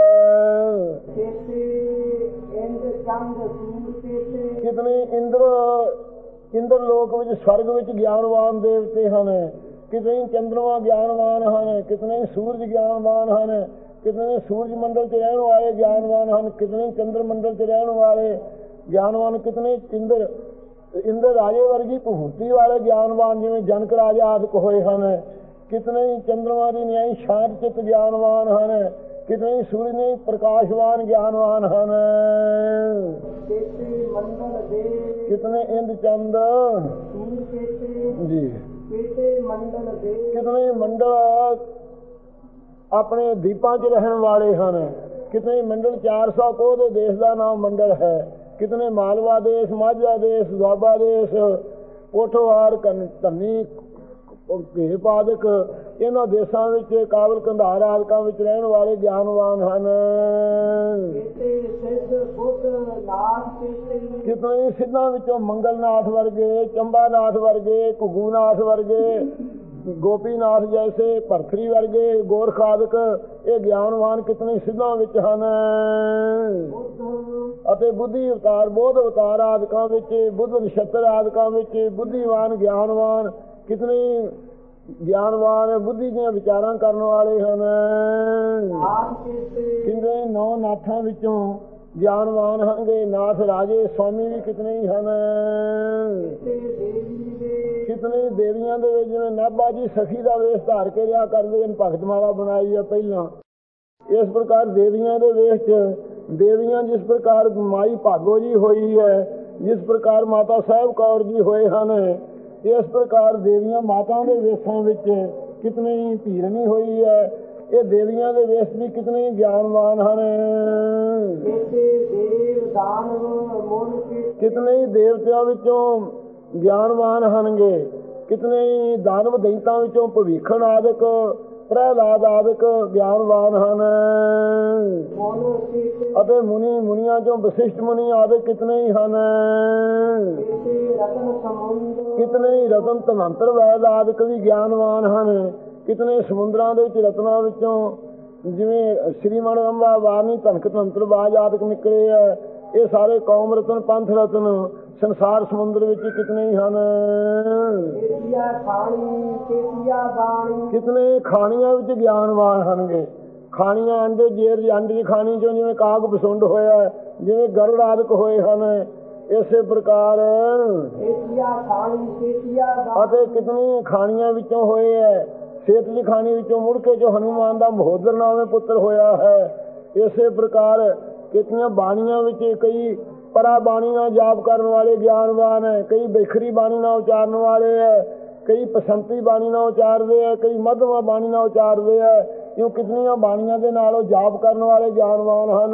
ਕਿਤਨੇ ਇੰਦਰ ਇੰਦਰ ਲੋਕ ਵਿੱਚ ਸਵਰਗ ਵਿੱਚ ਗਿਆਨਵਾਨ ਦੇਵਤੇ ਹਨ, ਕਿਤਨੇ ਚੰਦਰਮਾ ਗਿਆਨਵਾਨ ਹਨ, ਕਿਤਨੇ ਸੂਰਜ ਗਿਆਨਵਾਨ ਹਨ, ਕਿਤਨੇ ਸੂਰਜ ਮੰਡਲ ਚ ਰਹਿਣ ਵਾਲੇ ਗਿਆਨਵਾਨ ਹਨ, ਕਿਤਨੇ ਚੰਦਰ ਮੰਡਲ ਚ ਰਹਿਣ ਵਾਲੇ ਗਿਆਨਵਾਨ, ਕਿਤਨੇ ਇੰਦਰ ਇੰਦਰ ਰਾਜੇ ਵਰਗੀ ਭੂਤੀ ਵਾਲੇ ਗਿਆਨਵਾਨ ਜਿਵੇਂ ਜਨਕ ਰਾਜਾ ਆਦਿਕ ਹੋਏ ਹਨ, ਕਿਤਨੇ ਹੀ ਚੰਦਰਮਾ ਦੀ ਨਿਆਈ ਸ਼ਾਂਤ ਚਿੱਤ ਗਿਆਨਵਾਨ ਹਨ, ਕਿਤਨੇ ਹੀ ਸੂਰਜ ਨੇ ਪ੍ਰਕਾਸ਼ਵਾਨ ਗਿਆਨਵਾਨ ਹਨ, ਕਿਤਨੇ ਇੰਦ ਚੰਦ ਜੀ, ਕਿਤਨੇ ਮੰਡਲ ਆਪਣੇ ਦੀਪਾਂ ਚ ਰਹਿਣ ਵਾਲੇ ਹਨ, ਕਿਤਨੇ ਮੰਡਲ ਚਾਰ ਸੌ ਕੋਹ ਦੇ ਦੇਸ਼ ਦਾ ਨਾਮ ਮੰਡਲ ਹੈ, ਕਿਤਨੇ ਮਾਲਵਾ ਦੇਸ਼, ਮਾਝਾ ਦੇਸ਼, ਦੁਆਬਾ ਦੇਸ਼, ਪੋਠੋਹਾਰ, ਧੰਨੀ, ਪਾਦਕ, ਇਹਨਾਂ ਦੇਸ਼ਾਂ ਵਿੱਚ ਕਾਬਲ ਕੰਧਾਰ ਆਦਿਕਾਂ ਵਿੱਚ ਰਹਿਣ ਵਾਲੇ ਗਿਆਨਵਾਨ ਹਨ। ਕਿਤਨੇ ਸਿੱਧਾਂ ਵਿੱਚੋਂ ਮੰਗਲਨਾਥ ਵਰਗੇ, ਚੰਬਾਨਾਥ ਵਰਗੇ, ਘੁੱਗੂਨਾਥ ਵਰਗੇ, ਗੋਪੀਨਾਥ ਜੈਸੇ, ਭਰਥਰੀ ਵਰਗੇ, ਗੋਰਖ ਆਦਿਕ, ਇਹ ਗਿਆਨਵਾਨ ਕਿਤਨੇ ਸਿੱਧਾਂ ਵਿੱਚ ਹਨ। ਅਤੇ ਬੁੱਧੀ ਅਵਤਾਰ, ਬੋਧ ਅਵਤਾਰ ਆਦਿਕਾਂ ਵਿੱਚ, ਬੁੱਧ ਨਛੱਤਰ ਆਦਿਕਾਂ ਵਿੱਚ ਬੁੱਧੀਵਾਨ ਗਿਆਨਵਾਨ ਕਿਤਨੇ ਗਿਆਨਵਾਨ ਬੁੱਧੀ ਦੀਆਂ ਵਿਚਾਰਾਂ ਕਰਨ ਵਾਲੇ ਹਨ। ਕਿੰਨੇ ਨੌ ਨਾਥਾਂ ਵਿੱਚੋਂ ਗਿਆਨਵਾਨ ਹਨਗੇ, ਨਾਥ ਰਾਜੇ ਸਵਾਮੀ ਵੀ ਕਿਤਨੇ ਹੀ ਹਨ। ਕਿਤਨੇ ਦੇਵੀਆਂ ਦੇ ਵਿੱਚ ਜਿਵੇਂ ਨਾਭਾ ਜੀ ਸਖੀ ਦਾ ਵੇਸ਼ ਧਾਰ ਕੇ ਰਿਹਾ ਕਰਦੇ ਹਨ, ਭਗਤ ਮਾਲਾ ਬਣਾਈ ਹੈ ਪਹਿਲਾਂ, ਇਸ ਪ੍ਰਕਾਰ ਦੇਵੀਆਂ ਦੇ ਵੇਸ਼ ਚ ਦੇਵੀਆਂ ਜਿਸ ਪ੍ਰਕਾਰ ਮਾਈ ਭਾਗੋ ਜੀ ਹੋਈ ਹੈ, ਜਿਸ ਪ੍ਰਕਾਰ ਮਾਤਾ ਸਾਹਿਬ ਕੌਰ ਜੀ ਹੋਏ ਹਨ, ਇਸ ਪ੍ਰਕਾਰ ਦੇਵੀਆਂ ਮਾਤਾ ਦੇ ਵੇਸ਼ਾਂ ਵਿੱਚ ਕਿਤਨੇ ਹੀ ਭੀਰਨੀ ਹੋਈ ਹੈ। ਇਹ ਦੇਵੀਆਂ ਦੇ ਵੇਸ਼ ਵੀ ਕਿਤਨੇ ਹੀ ਗਿਆਨਵਾਨ ਹਨ। ਕਿਤਨੇ ਹੀ ਦੇਵਤਿਆਂ ਵਿੱਚੋਂ ਗਿਆਨਵਾਨ ਹਨਗੇ, ਕਿਤਨੇ ਹੀ ਦਾਨਵ ਦੈਂਤਾਂ ਵਿੱਚੋਂ ਭਵਿੱਖਣ ਆਦਿਕ, ਪ੍ਰਹਿਲਾਦ ਆਦਿਕ ਗਿਆਨਵਾਨ ਹਨ। ਅਤੇ ਮੁਨੀ ਮੁਨੀਆਂ ਚੋਂ ਵਸਿਸ਼ਠ ਮੁਨੀ ਆਦਿਕ ਕਿਤਨੇ ਹੀ ਹਨ। ਕਿਤਨੇ ਹੀ ਰਤਨ ਧਨੰਤਰ ਵੈਦ ਆਦਿਕ ਵੀ ਗਿਆਨਵਾਨ ਹਨ। ਕਿਤਨੇ ਸਮੁੰਦਰਾਂ ਦੇ ਵਿੱਚ ਰਤਨਾਂ ਵਿੱਚੋਂ ਜਿਵੇਂ ਸ਼੍ਰੀਮਨ ਰੰਭਾ ਵਾਰਨੀ ਧਨਕ ਧਨੰਤਰ ਬਾਜ ਆਦਿਕ ਨਿਕਲੇ ਹੈ, ਇਹ ਸਾਰੇ ਕੌਮ ਰਤਨ, ਪੰਥ ਰਤਨ ਸੰਸਾਰ ਸਮੁੰਦਰ ਵਿੱਚ ਕਿਤਨੇ ਹੀ ਹਨ। ਕਿਤਨੇ ਖਾਣੀਆਂ ਵਿੱਚ ਗਿਆਨਵਾਨ ਹਨਗੇ, ਖਾਣੀਆਂ ਅੰਡੇ ਜੇਰ ਅੰਡੇ ਖਾਣੀ ਚੋਂ ਜਿਵੇਂ ਕਾਗ ਪਸੁੰਡ ਹੋਇਆ, ਜਿਵੇਂ ਗਰੜ ਆਦਿਕ ਹੋਏ ਹਨ, ਇਸੇ ਪ੍ਰਕਾਰ ਅਤੇ ਕਿਤਨੀ ਖਾਣੀਆਂ ਵਿੱਚੋਂ ਹੋਏ ਹੈ। ਸੇਤਲੀ ਖਾਣੀ ਵਿੱਚੋਂ ਮੁੜ ਕੇ ਜੋ ਹਨੂਮਾਨ ਦਾ ਮਹੋਦਰ ਨਾਮੇ ਪੁੱਤਰ ਹੋਇਆ ਹੈ, ਇਸੇ ਪ੍ਰਕਾਰ ਕਿਤਨੀਆਂ ਬਾਣੀਆਂ ਵਿੱਚ ਕਈ ਪਰਾ ਬਾਣੀ ਨਾਲ ਜਾਪ ਕਰਨ ਵਾਲੇ ਗਿਆਨਵਾਨ ਹੈ, ਕਈ ਬੇਖਰੀ ਬਾਣੀ ਨਾਲ ਉਚਾਰਨ ਵਾਲੇ ਹੈ, ਕਈ ਪਸੰਤੀ ਬਾਣੀ ਨਾਲ ਉਚਾਰਦੇ ਹੈ, ਕਈ ਮਧਮਾ ਬਾਣੀ ਨਾਲ ਉਚਾਰਦੇ ਹੈ। ਕਿਉਂ ਕਿਤਨੀਆਂ ਬਾਣੀਆਂ ਦੇ ਨਾਲ ਉਹ ਜਾਪ ਕਰਨ ਵਾਲੇ ਗਿਆਨਵਾਨ ਹਨ।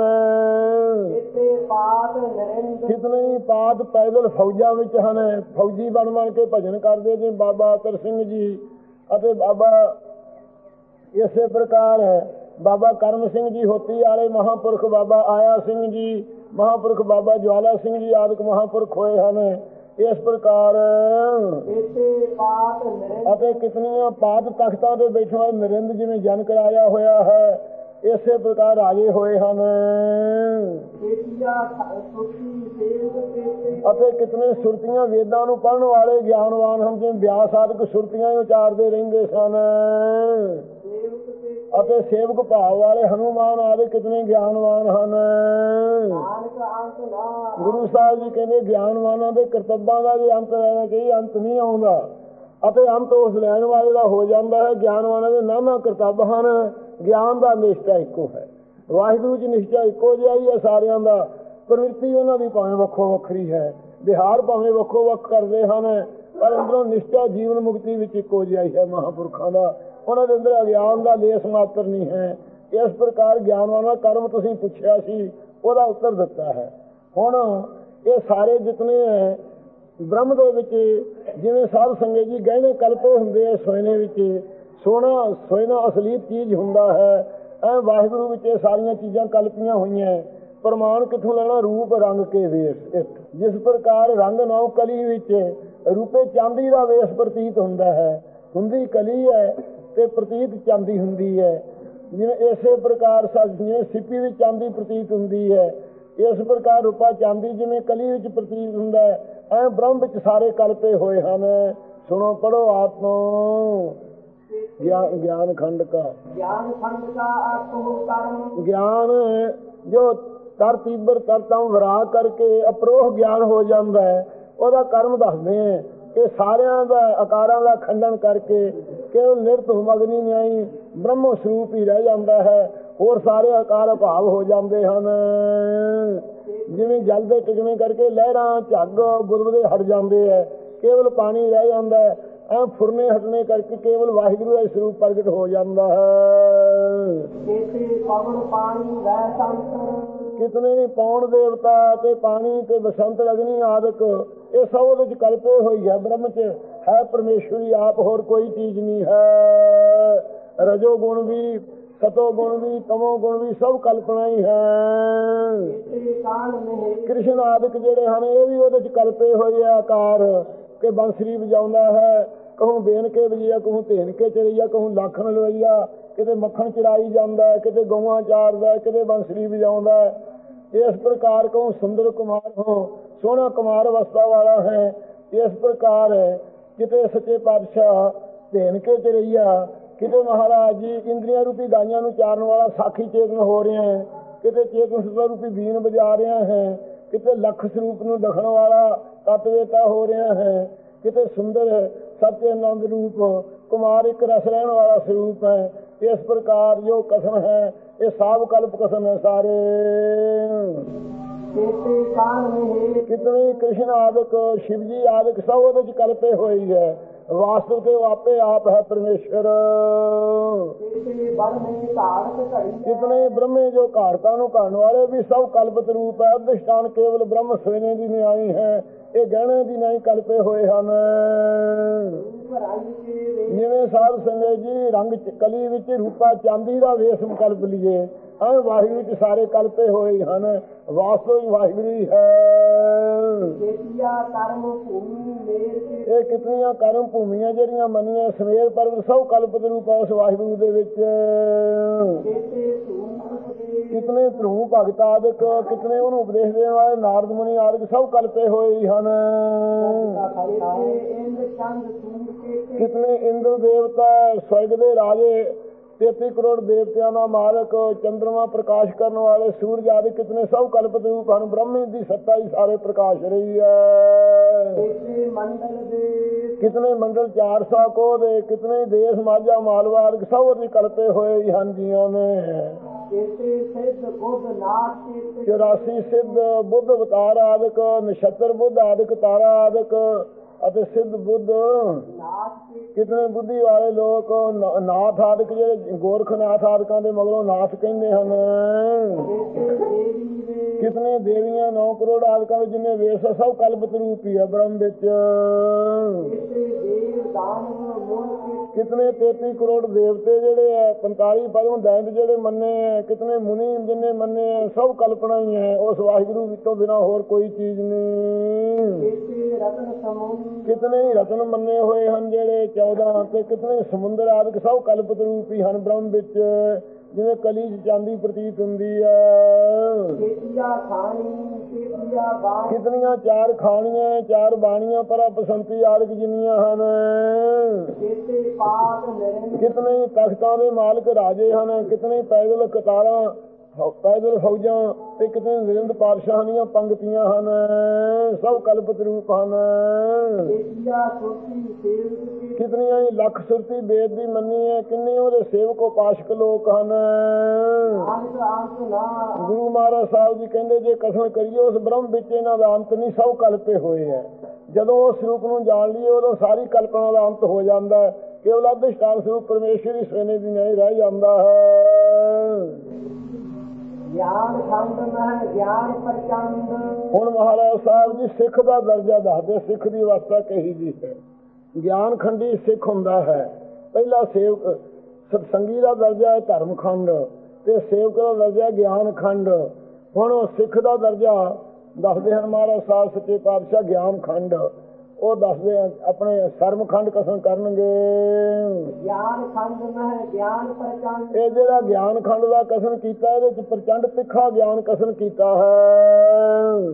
ਕਿਤਨੇ ਹੀ ਪਾਤ ਪੈਦਲ ਫੌਜਾਂ ਵਿੱਚ ਹਨ, ਫੌਜੀ ਬਣ ਬਣ ਕੇ ਭਜਨ ਕਰਦੇ ਜਿਵੇਂ ਬਾਬਾ ਅਤਰ ਸਿੰਘ ਜੀ ਅਤੇ ਬਾਬਾ ਇਸੇ ਪ੍ਰਕਾਰ ਬਾਬਾ ਕਰਮ ਸਿੰਘ ਜੀ ਹੋਤੀ ਵਾਲੇ ਮਹਾਂਪੁਰਖ, ਬਾਬਾ ਆਇਆ ਸਿੰਘ ਜੀ ਮਹਾਂਪੁਰਖ, ਬਾਬਾ ਜਵਾਲਾ ਸਿੰਘ ਜੀ ਆਦਿਕ ਮਹਾਂਪੁਰਖ ਹੋਏ ਹਨ। ਇਸ ਪ੍ਰਕਾਰ ਅਤੇ ਕਿਤਨੀਆਂ ਪਾਤ ਤਖਤਾਂ ਤੇ ਬੈਠਣ ਵਾਲੇ ਨਰਿੰਦ ਜਿਵੇਂ ਜਨਕ ਰਾਜਾ ਹੋਇਆ ਹੈ, ਇਸੇ ਪ੍ਰਕਾਰ ਰਾਜੇ ਹੋਏ ਹਨ। ਅਤੇ ਕਿਤਨੇ ਸੁਰਤੀਆਂ ਵੇਦਾਂ ਨੂੰ ਪੜ੍ਹਨ ਵਾਲੇ ਗਿਆਨਵਾਨ ਹਨ, ਜਿਵੇਂ ਵਿਆਸ ਆਦਿਕ ਸੁਰਤੀਆਂ ਹੀ ਉਚਾਰਦੇ ਰਹਿੰਦੇ ਸਨ। ਅਤੇ ਸੇਵਕ ਭਾਵ ਵਾਲੇ ਹਨੂਮਾਨ ਆਦਿ ਕਿਤਨੇ ਗਿਆਨਵਾਨ ਹਨ। ਗੁਰੂ ਸਾਹਿਬ ਜੀ ਕਹਿੰਦੇ ਗਿਆਨਵਾਨਾਂ ਦੇ ਕਰਤੱਬਾਂ ਦਾ ਜੇ ਅੰਤ ਲੈਣਾ ਚਾਹੀਏ, ਅੰਤ ਨਹੀਂ ਆਉਂਦਾ ਅਤੇ ਅੰਤ ਉਸ ਲੈਣ ਵਾਲੇ ਦਾ ਹੋ ਜਾਂਦਾ ਹੈ। ਗਿਆਨਵਾਨਾਂ ਦੇ ਨਾਨਾ ਕਰਤੱਬ ਹਨ, ਗਿਆਨ ਦਾ ਨਿਸ਼ਚਾ ਇੱਕੋ ਹੈ, ਵਾਹਿਗੁਰੂ ਜੀ ਨਿਸ਼ਚਾ ਇੱਕੋ ਜਿਹਾ ਹੀ ਹੈ ਸਾਰਿਆਂ ਦਾ। ਪ੍ਰਵਿਰਤੀ ਉਹਨਾਂ ਦੀ ਭਾਵੇਂ ਵੱਖੋ ਵੱਖਰੀ ਹੈ, ਵਿਹਾਰ ਭਾਵੇਂ ਵੱਖੋ ਵੱਖ ਕਰਦੇ ਹਨ, ਪਰ ਅੰਦਰੋਂ ਨਿਸ਼ਚਾ ਜੀਵਨ ਮੁਕਤੀ ਵਿੱਚ ਇੱਕੋ ਜਿਹਾ ਹੀ ਹੈ ਮਹਾਂਪੁਰਖਾਂ ਦਾ। ਉਹਨਾਂ ਦੇ ਅੰਦਰ ਅਗਿਆਨ ਦਾ ਲੇਸ ਮਾਤਰ ਨਹੀਂ ਹੈ, ਇਸ ਪ੍ਰਕਾਰ ਗਿਆਨਵਾਨਾਂ ਕਰਮ ਤੁਸੀਂ ਪੁੱਛਿਆ ਸੀ, ਉਹਦਾ ਉੱਤਰ ਦਿੱਤਾ ਹੈ। ਹੁਣ ਇਹ ਸਾਰੇ ਜਿਤਨੇ ਹੈ ਬ੍ਰਹਮ ਦੇ ਵਿੱਚ, ਜਿਵੇਂ ਸਾਧ ਸੰਗਤ ਜੀ ਗਹਿਣੇ ਕਲਪੇ ਹੁੰਦੇ ਆ ਸੋਨੇ ਵਿੱਚ, ਸੋਨਾ ਸੋਨਾ ਅਸਲੀ ਚੀਜ਼ ਹੁੰਦਾ ਹੈ, ਐ ਵਾਹਿਗੁਰੂ ਵਿੱਚ ਇਹ ਸਾਰੀਆਂ ਚੀਜ਼ਾਂ ਕਲਪੀਆਂ ਹੋਈਆਂ। ਪ੍ਰਮਾਣ ਕਿੱਥੋਂ ਲੈਣਾ? ਰੂਪ ਰੰਗ ਕੇ ਵੇਸ। ਜਿਸ ਪ੍ਰਕਾਰ ਰੰਗ ਨੌ ਕਲੀ ਵਿੱਚ ਰੂਪੇ ਚਾਂਦੀ ਦਾ ਵੇਸ ਪ੍ਰਤੀਤ ਹੁੰਦਾ ਹੈ, ਹੁੰਦੀ ਕਲੀ ਹੈ ਤੇ ਪ੍ਰਤੀਤ ਚਾਂਦੀ ਹੁੰਦੀ ਹੈ। ਜਿਵੇਂ ਇਸੇ ਪ੍ਰਕਾਰ ਜਿਵੇਂ ਸਿੱਪੀ ਵਿੱਚ ਚਾਂਦੀ ਪ੍ਰਤੀਤ ਹੁੰਦੀ ਹੈ, ਇਸ ਪ੍ਰਕਾਰ ਰੂਪਾ ਚਾਂਦੀ ਜਿਵੇਂ ਕਲੀ ਵਿੱਚ ਪ੍ਰਤੀਤ ਹੁੰਦਾ ਹੈ, ਐ ਬ੍ਰਹਮ ਵਿੱਚ ਸਾਰੇ ਕਲਪੇ ਹੋਏ ਹਨ। ਸੁਣੋ, ਪੜੋ ਆਤਮਾ ਗਿਆਨ ਗਿਆਨ ਖੰਡ ਕਾ ਗਿਆਨ ਖੰਡ ਕਾ ਆਤਮ ਕਰਮ। ਗਿਆਨ ਜੋ ਤਰ ਤੀਬਰ ਤਰਤਮ ਵਿਰਾਗ ਕਰਕੇ ਅਪਰੋਹ ਗਿਆਨ ਹੋ ਜਾਂਦਾ ਹੈ, ਉਹਦਾ ਕਰਮ ਦੱਸਦੇ ਹੈ। ਇਹ ਸਾਰਿਆਂ ਦਾ ਆਕਾਰਾਂ ਦਾ ਖੰਡਨ ਕਰਕੇ ਕੇਵਲ ਨਿਰਭਉ ਅਗਨੀ ਨਿਆਈ ਬ੍ਰਹਮ ਸਰੂਪ ਹੀ ਰਹਿ ਜਾਂਦਾ ਹੈ। ਹੋਰ ਸਾਰੇ ਆਕਾਰ ਅਭਾਵ ਹੋ ਜਾਂਦੇ ਹਨ। ਜਿਵੇਂ ਜਲ ਦੇ ਟਿਕਣੇ ਕਰਕੇ ਲਹਿਰਾਂ ਝੱਗ ਬੁਲਬੁਲੇ ਹਟ ਜਾਂਦੇ ਹੈ, ਕੇਵਲ ਪਾਣੀ ਰਹਿ ਜਾਂਦਾ ਹੈ। ਐ ਫੁਰਨੇ ਹਟਣੇ ਕਰਕੇ ਕੇਵਲ ਵਾਹਿਗੁਰੂ ਦਾ ਸਰੂਪ ਪ੍ਰਗਟ ਹੋ ਜਾਂਦਾ ਹੈ। ਕਿਤਨੇ ਵੀ ਪੌਣ ਦੇਵਤਾ ਤੇ ਪਾਣੀ ਤੇ ਬਸੰਤ ਅਗਨੀ ਆਦਿਕ, ਇਹ ਸਭ ਉਹਦੇ ਚ ਕਲਪੇ ਹੋਈ ਹੈ। ਬ੍ਰਹਮ ਚ ਹੈ ਪਰਮੇਸ਼ਵਰੀ ਆਪ, ਹੋਰ ਕੋਈ ਚੀਜ਼ ਨਹੀਂ ਹੈ। ਰਜੋ ਗੁਣ ਵੀ, ਸਤੋ ਗੁਣ ਵੀ, ਤਮੋ ਗੁਣ ਵੀ, ਸਭ ਕਲਪਨਾ ਹੀ ਹੈ। ਕ੍ਰਿਸ਼ਨ ਆਦਿਕ ਜਿਹੜੇ ਹਨ, ਇਹ ਵੀ ਉਹਦੇ ਚ ਕਲਪੇ ਹੋਏ ਆ ਆਕਾਰ। ਕਿ ਬੰਸਰੀ ਵਜਾਉਂਦਾ ਹੈ, ਕਹੂੰ ਬੇਨ ਕੇ ਵਜਿਆ, ਕਹੂੰ ਧੇਨ ਕੇ ਚਰਈਆ, ਕਹੂੰ ਲੱਖਣ ਲਵਈਆ, ਕਿਤੇ ਮੱਖਣ ਚਰਾਈ ਜਾਂਦਾ, ਕਿਤੇ ਗਊਆਂ ਚਾਰਦਾ, ਕਿਤੇ ਬੰਸਰੀ ਵਜਾਉਂਦਾ। ਇਸ ਪ੍ਰਕਾਰ ਕਹੂੰ ਸੁੰਦਰ ਕੁਮਾਰ ਹੋ, ਸੋਹਣਾ ਕੁਮਾਰ ਅਵਸਥਾ ਵਾਲਾ ਹੈ। ਇਸ ਪ੍ਰਕਾਰ ਕਿਤੇ ਸੱਚੇ ਪਾਤਸ਼ਾਹ ਧੇਨ ਕੇ ਚਰਈਆ, ਕਿਤੇ ਮਹਾਰਾਜ ਜੀ ਇੰਦਰੀਆਂ ਰੂਪੀ ਗਾਈਆਂ ਨੂੰ ਚਾਰਨ ਵਾਲਾ ਸਾਖੀ ਚੇਤਨ ਹੋ ਰਿਹਾ ਹੈ, ਕਿਤੇ ਚੇਤਨ ਸੁਦਾ ਰੂਪੀ ਬੀਨ ਵਜਾ ਰਿਹਾ ਹੈ, ਕਿਤੇ ਲੱਖ ਸਰੂਪ ਨੂੰ ਦਖਣ ਵਾਲਾ ਤਤਵੇਤਾ ਹੋ ਰਿਹਾ ਹੈ, ਕਿਤੇ ਸੁੰਦਰ ਸੱਚੇ ਆਨੰਦ ਰੂਪ ਕੁਮਾਰ ਇੱਕ ਰਸ ਰਹਿਣ ਵਾਲਾ ਸਰੂਪ ਹੈ। ਇਸ ਪ੍ਰਕਾਰ ਜੋ ਕਥਨ ਹੈ, ਇਹ ਸਭ ਕਲਪ ਕਥਨ ਹੈ ਸਾਰੇ। ਕਿਤਨੇ ਕ੍ਰਿਸ਼ਨ ਆਦਿਕ, ਸ਼ਿਵ ਜੀ ਆਦਿਕ, ਸਭ ਉਹਦੇ ਚ ਕਲਪੇ ਹੋਈ ਹੈ। ਵਾਸਤਵ ਤੇ ਆਪੇ ਆਪ ਹੈ ਪਰਮੇਸ਼ਰ। ਕਿਤਨੇ ਬ੍ਰਹਮੇ ਜੋ ਘਾੜਤਾਂ ਨੂੰ ਘਾੜਨ ਵਾਲੇ ਵੀ ਸਭ ਕਲਪਤ ਰੂਪ ਹੈ। ਅਧਿਸ਼ਠਾਨ ਕੇਵਲ ਬ੍ਰਹਮ ਸਵੇਨੇ ਦੀ ਨਿਆਈ ਹੈ, ਇਹ ਗਹਿਣੇ ਦੀ ਨਹੀਂ ਕਲਪੇ ਹੋਏ ਹਨ। ਜਿਵੇਂ ਸਾਧ ਸੰਗਤ ਜੀ ਰੰਗ ਕਲੀ ਵਿੱਚ ਰੂਪਾ ਚਾਂਦੀ ਦਾ ਵੇਸ ਕਲਪ ਲਈਏ, ਐ ਵਾਹਿਗੁਰੂ ਵਿੱਚ ਸਾਰੇ ਕਲਪੇ ਹੋਏ ਹਨ। ਵਾਸਤਵ ਵਾਹਿਗੁਰੂ ਹੀ ਹੈ। ਇਹ ਕਿਤਨੀਆਂ ਕਰਮ ਭੂਮੀਆਂ ਜਿਹੜੀਆਂ ਮੰਨੀਆਂ, ਸਮੇਰ ਪਰਬਤ ਸਭ ਕਲਪਤ ਰੂਪ ਹੈ ਉਸ ਵਾਹਿਗੁਰੂ ਦੇ ਵਿੱਚ। ਕਿਤਨੇ ਧਰੂ ਭਗਤ ਆਦਿਕ, ਕਿਤਨੇ ਉਹਨੂੰ ਉਪਦੇਸ਼ ਦੇਣ ਵਾਲੇ ਨਾਰਦ ਮੁਨੀ ਆਦਿਕ, ਸਭ ਕਲਪੇ ਹੋਏ ਹਨ। ਕਿਤਨੇ ਇੰਦਰ ਦੇਵਤਾ, ਸਵਰਗ ਦੇ ਰਾਜੇ, ਤੇਤੀ ਕਰੋੜ ਦੇਵਤਿਆਂ ਦਾ ਮਾਲਕ, ਚੰਦਰਮਾ ਪ੍ਰਕਾਸ਼ ਕਰਨ ਵਾਲੇ, ਸੂਰਜ ਆਦਿ, ਕਿਤਨੇ ਸਭ ਕਲਪਤ ਰੂਪ ਹਨ। ਬ੍ਰਹਮੀ ਦੀ ਸੱਤਾ ਹੀ ਸਾਰੇ ਪ੍ਰਕਾਸ਼ ਰਹੀ ਹੈ। ਕਿਤਨੇ ਮੰਡਲ ਚਾਰ ਸੌ ਕੋਹ ਦੇ, ਕਿਤਨੇ ਦੇਸ਼ ਮਾਝਾ ਮਾਲਵਾ ਆਦਿਕ, ਸਭ ਉਹਦੇ ਕਲਪੇ ਹੋਏ ਹੀ ਹਨ ਜੀਆਂ ਨੇ। ਚੁਰਾਸੀ ਸਿੱਧ ਬੁੱਧ ਅਵਤਾਰ ਆਦਿਕ, ਨਛੱਤਰ ਬੁੱਧ ਆਦਿਕ, ਤਾਰਾ ਆਦਿਕ ਅਤੇ ਸਿੱਧ ਬੁੱਧ, ਕਿਤਨੇ ਬੁੱਧੀ ਵਾਲੇ ਲੋਕ, ਨਾਥ ਆਦਿਕ, ਜਿਹੜੇ ਗੋਰਖਨਾਥ ਆਦਿਕਾਂ ਦੇ ਮਗਰੋਂ ਨਾਥ ਕਹਿੰਦੇ ਹਨ। ਕਿਤਨੇ ਦੇਵੀਆਂ, ਨੌ ਕਰੋੜ ਆਦਿਕਾਂ ਵਿੱਚ ਜਿੰਨੇ ਵੇਸ ਸਭ ਕਲਪਤ ਰੂਪ ਹੀ ਹੈ ਬ੍ਰਹਮ ਵਿੱਚ। ਕਿਤਨੇ ਤੇਤੀ ਕਰੋੜ ਦੇਵਤੇ ਜਿਹੜੇ ਹੈ, ਪੰਤਾਲੀ ਪਦਮ ਦੈਂਤ ਜਿਹੜੇ ਮੰਨੇ ਹੈ, ਕਿਤਨੇ ਮੁਨੀ ਜਿੰਨੇ ਮੰਨੇ ਹੈ, ਸਭ ਕਲਪਨਾ ਹੀ ਹੈ। ਉਸ ਵਾਹਿਗੁਰੂ ਵਿੱਚੋਂ ਬਿਨਾਂ ਹੋਰ ਕੋਈ ਚੀਜ਼ ਨਹੀਂ। ਕਿਤਨੇ ਹੀ ਰਤਨ ਮੰਨੇ ਹੋਏ ਹਨ ਜਿਹੜੇ ਚੌਦਾਂ, ਤੇ ਕਿਤਨੇ ਸਮੁੰਦਰ ਆਦਿਕ, ਸਭ ਕਲਪਤ ਰੂਪ ਹੀ ਹਨ ਬ੍ਰਹਮ ਵਿੱਚ। ਜਿਵੇਂ ਕਲੀ ਚ ਚਾਂਦੀ ਪ੍ਰਤੀਤ ਹੁੰਦੀ ਹੈ। ਕਿਤਨੀਆਂ ਚਾਰ ਖਾਣੀਆਂ, ਚਾਰ ਬਾਣੀਆਂ, ਪਰ ਬਸੰਤੀ ਆਦਿਕ ਜਿੰਨੀਆਂ ਹਨ। ਕਿਤਨੇ ਤਖਤਾਂ ਦੇ ਮਾਲਕ ਰਾਜੇ ਹਨ, ਕਿਤਨੇ ਪੈਦਲ ਕਤਾਰਾਂ, ਪੈਦਲ ਫੌਜਾਂ, ਤੇ ਕਿਤਨੇ ਨਿਰੰਦ ਪਾਤਸ਼ਾਹਾਂ ਦੀਆਂ ਪੰਕਤੀਆਂ ਹਨ। ਸਭ ਕਲਪਤ ਰੂਪ ਹਨ। ਕਿਤਨੀਆਂ ਹੀ ਲੱਖ ਸੁਰਤੀ ਵੇਦ ਦੀ ਮੰਨੀ ਹੈ, ਕਿੰਨੇ ਉਹਦੇ ਸੇਵਕ ਉਪਾਸ਼ਕ ਲੋਕ ਹਨ। ਗੁਰੂ ਮਹਾਰਾਜ ਸਾਹਿਬ ਜੀ ਕਹਿੰਦੇ, ਜੇ ਕਥਨ ਕਰੀਏ ਉਸ ਬ੍ਰਹਮ ਵਿੱਚ ਇਹਨਾਂ ਦਾ ਅੰਤ ਨਹੀਂ, ਸਭ ਕਲਪੇ ਹੋਏ ਹੈ। ਜਦੋਂ ਉਸ ਸਰੂਪ ਨੂੰ ਜਾਣ ਲਈਏ, ਉਦੋਂ ਸਾਰੀ ਕਲਪਨਾ ਦਾ ਅੰਤ ਹੋ ਜਾਂਦਾ ਹੈ। ਕੇਵਲ ਅਧਿਸ਼ਠਾਨ ਸਰੂਪ ਪਰਮੇਸ਼ਵਰ ਹੀ ਸਵੇਨੇ ਦੀ ਨਹੀਂ ਰਹਿ ਜਾਂਦਾ ਹੈ। ਗਿਆਨ ਖੰਡ ਮਹਿ ਗਿਆਨ ਪ੍ਰਚੰਡ। ਹੁਣ ਮਹਾਰਾਜ ਸਾਹਿਬ ਜੀ ਸਿੱਖ ਦਾ ਦਰਜਾ ਦੱਸਦੇ, ਸਿੱਖ ਦੀ ਅਵਸਥਾ ਕਹੀ ਜੀ ਹੈ। ਗਿਆਨ ਖੰਡੀ ਸਿੱਖ ਹੁੰਦਾ ਹੈ। ਪਹਿਲਾ ਸੇਵਕ ਸਤਸੰਗੀ ਦਾ ਦਰਜਾ ਹੈ ਧਰਮ ਖੰਡ, ਤੇ ਸੇਵਕ ਦਾ ਦਰਜਾ ਗਿਆਨ ਖੰਡ। ਹੁਣ ਉਹ ਸਿੱਖ ਦਾ ਦਰਜਾ ਦੱਸਦੇ ਹਨ ਮਹਾਰਾਜ ਸਾਹਿਬ ਸੱਚੇ ਪਾਤਸ਼ਾਹ ਗਿਆਨ ਖੰਡ। ਉਹ ਦੱਸਦੇ ਆਪਣੇ ਸਰਮ ਖੰਡ ਕਸਮ ਕਰਨਗੇ। ਗਿਆਨ ਖੰਡ ਮਹਿ ਗਿਆਨ ਪ੍ਰਚੰਡ। ਇਹ ਜਿਹੜਾ ਗਿਆਨ ਖੰਡ ਦਾ ਕਸਮ ਕੀਤਾ ਇਹਦੇ ਚ ਪ੍ਰਚੰਡ ਤਿੱਖਾ ਗਿਆਨ ਕਸਮ ਕੀਤਾ ਹੈ।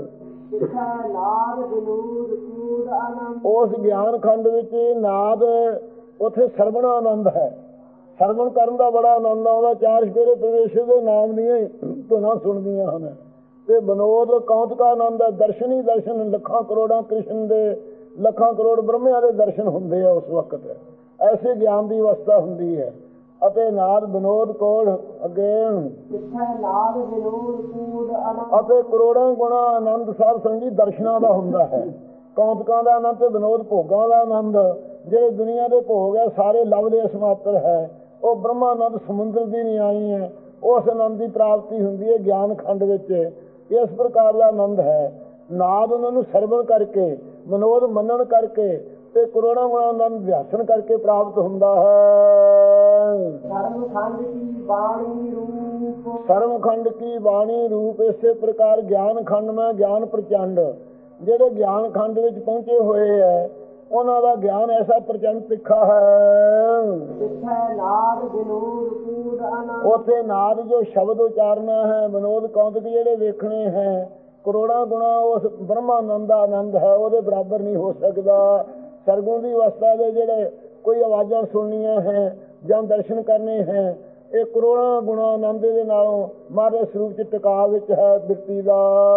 ਉਸ ਗਿਆਨ ਖੰਡ ਵਿੱਚ ਨਾਦ, ਉੱਥੇ ਸਰਵਣ ਆਨੰਦ ਹੈ। ਸਰਵਣ ਕਰਨ ਦਾ ਬੜਾ ਆਨੰਦ ਆਉਂਦਾ। ਚਾਰ ਸਪੇਰੇ ਪ੍ਰਵੇਸ਼ਰ ਦੇ ਨਾਮ ਦੀਆਂ ਧੁਨਾਂ ਸੁਣਦੀਆਂ ਹਨ। ਤੇ ਬਨੋਦ ਕੌਤਕਾ ਆਨੰਦ ਹੈ। ਦਰਸ਼ਨ ਹੀ ਦਰਸ਼ਨ, ਲੱਖਾਂ ਕਰੋੜਾਂ ਕ੍ਰਿਸ਼ਨ ਦੇ, ਲੱਖਾਂ ਕਰੋੜ ਬ੍ਰਹਮਿਆਂ ਦੇ ਦਰਸ਼ਨ ਹੁੰਦੇ ਆ ਉਸ ਵਕਤ। ਐਸੇ ਗਿਆਨ ਦੀ ਅਵਸਥਾ ਹੁੰਦੀ ਹੈ। ਅਤੇ ਨਾਦ ਵਿਨੋਦ ਕੋੜ ਅੱਗੇ ਨਾਦ ਵਿਨੋਦ ਕੂੜ ਅਤੇ ਕਰੋੜਾਂ ਗੁਣਾ ਆਨੰਦ ਸਾਧ ਸੰਗੀ ਦਰਸ਼ਨਾਂ ਦਾ ਹੁੰਦਾ ਹੈ। ਕੌਤਕਾਂ ਦਾ ਆਨੰਦ ਤੇ ਵਿਨੋਦ ਭੋਗਾਂ ਦਾ ਆਨੰਦ। ਜਿਹੜੇ ਦੁਨੀਆ ਦੇ ਭੋਗ ਹੈ ਸਾਰੇ ਲਵਲੇਸ ਮਾਤਰ ਹੈ। ਉਹ ਬ੍ਰਹਮਾਨੰਦ ਸਮੁੰਦਰ ਦੀ ਨਿਆਈ ਹੈ। ਉਸ ਆਨੰਦ ਦੀ ਪ੍ਰਾਪਤੀ ਹੁੰਦੀ ਹੈ ਗਿਆਨ ਖੰਡ ਵਿੱਚ। ਇਸ ਪ੍ਰਕਾਰ ਦਾ ਆਨੰਦ ਹੈ। ਨਾਦ ਉਹਨਾਂ ਨੂੰ ਸਰਵਣ ਕਰਕੇ, ਵਿਨੋਦ ਮੰਨਣ ਕਰਕੇ ਤੇ ਕਰੋੜਾਂ ਗੁਣਾ ਆਨੰਦ ਅਭਿਆਸਨ ਕਰਕੇ ਪ੍ਰਾਪਤ ਹੁੰਦਾ ਹੈ। ਸਰਮ ਖੰਡ ਕੀ ਬਾਣੀ ਰੂਪ, ਸਰਮ ਖੰਡ ਕੀ ਬਾਣੀ ਰੂਪ। ਇਸੇ ਪ੍ਰਕਾਰ ਗਿਆਨ ਖੰਡ ਮੈਂ ਗਿਆਨ ਪ੍ਰਚੰਡ। ਜਿਹੜੇ ਗਿਆਨ ਖੰਡ ਵਿੱਚ ਪਹੁੰਚੇ ਹੋਏ ਹੈ ਉਹਨਾਂ ਦਾ ਗਿਆਨ ਐਸਾ ਪ੍ਰਚੰਡ ਤਿੱਖਾ ਹੈ। ਨਾਦ ਵਿਨੋਦ ਕੂੜ ਆਨੰਦ। ਉੱਥੇ ਨਾਦ ਜੋ ਸ਼ਬਦ ਉਚਾਰਨਾ ਹੈ, ਵਿਨੋਦ ਕੌਤਕ ਜਿਹੜੇ ਵੇਖਣੇ ਹੈ, ਕਰੋੜਾਂ ਗੁਣਾ ਉਸ ਬ੍ਰਹਮਾਨੰਦ ਦਾ ਆਨੰਦ ਹੈ। ਉਹਦੇ ਬਰਾਬਰ ਨਹੀਂ ਹੋ ਸਕਦਾ। ਸਰਗੁਣ ਦੀ ਅਵਸਥਾ ਦੇ ਜਿਹੜੇ ਕੋਈ ਆਵਾਜ਼ਾਂ ਸੁਣਨੀਆਂ ਹੈ ਜਾਂ ਦਰਸ਼ਨ ਕਰਨੇ ਹੈ, ਇਹ ਕਰੋੜਾਂ ਗੁਣਾ ਆਨੰਦ ਦੇ ਨਾਲੋਂ ਮਹਾਰਾਜ ਸਰੂਪ ਚ ਟਿਕਾ ਵਿੱਚ ਹੈ ਬਿਰਤੀ ਦਾ।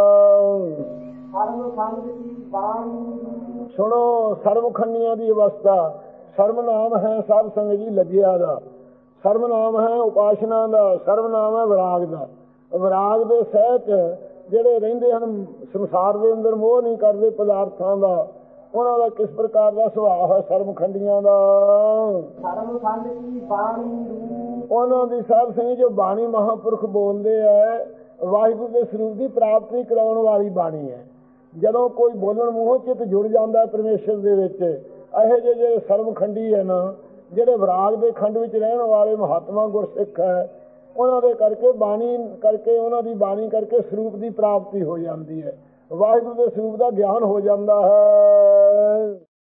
ਸਰਮ ਖੰਡ ਕੀ ਬਾਣੀ ਸੁਣੋ, ਸਰਮ ਖੰਡੀਆਂ ਦੀ ਅਵਸਥਾ। ਸਰਮ ਨਾਮ ਹੈ ਸਾਧ ਸੰਗਤ ਜੀ ਲੱਗਿਆ ਦਾ। ਸਰਮ ਨਾਮ ਹੈ ਉਪਾਸਨਾ ਦਾ। ਸਰਮ ਨਾਮ ਹੈ ਵਿਰਾਗ ਦਾ। ਵਿਰਾਗ ਦੇ ਸਹਿਤ ਜਿਹੜੇ ਰਹਿੰਦੇ ਹਨ ਸੰਸਾਰ ਦੇ ਅੰਦਰ, ਮੋਹ ਨਹੀਂ ਕਰਦੇ ਪਦਾਰਥਾਂ ਦਾ, ਉਹਨਾਂ ਦਾ ਕਿਸ ਪ੍ਰਕਾਰ ਦਾ ਸੁਭਾਅ ਹੈ ਸਰਮ ਖੰਡੀਆਂ ਦਾ। ਸਰਮ ਖੰਡ ਕੀ ਬਾਣੀ ਰੂਪ। ਉਹਨਾਂ ਦੀ ਸਾਧ ਸੰਗਤ ਜੋ ਬਾਣੀ ਮਹਾਂਪੁਰਖ ਬੋਲਦੇ ਹੈ, ਵਾਹਿਗੁਰੂ ਦੇ ਸਰੂਪ ਦੀ ਪ੍ਰਾਪਤੀ ਕਰਾਉਣ ਵਾਲੀ ਬਾਣੀ ਹੈ। ਜਦੋਂ ਕੋਈ ਬੋਲਣ ਮੂੰਹੋਂ ਚਿੱਤ ਜੁੜ ਜਾਂਦਾ ਪਰਮੇਸ਼ਰ ਦੇ ਵਿੱਚ, ਇਹੋ ਜਿਹੇ ਜਿਹੜੇ ਸਰਮ ਖੰਡੀ ਹੈ ਨਾ, ਜਿਹੜੇ ਵਿਰਾਗ ਦੇ ਖੰਡ ਵਿੱਚ ਰਹਿਣ ਵਾਲੇ ਮਹਾਤਮਾ ਗੁਰਸਿੱਖ ਹੈ, ਉਹਨਾਂ ਦੇ ਕਰਕੇ ਬਾਣੀ ਕਰਕੇ, ਉਹਨਾਂ ਦੀ ਬਾਣੀ ਕਰਕੇ ਸਰੂਪ ਦੀ ਪ੍ਰਾਪਤੀ ਹੋ ਜਾਂਦੀ ਹੈ। ਵਾਹਿਗੁਰੂ ਦੇ ਸਰੂਪ ਦਾ ਗਿਆਨ ਹੋ ਜਾਂਦਾ ਹੈ।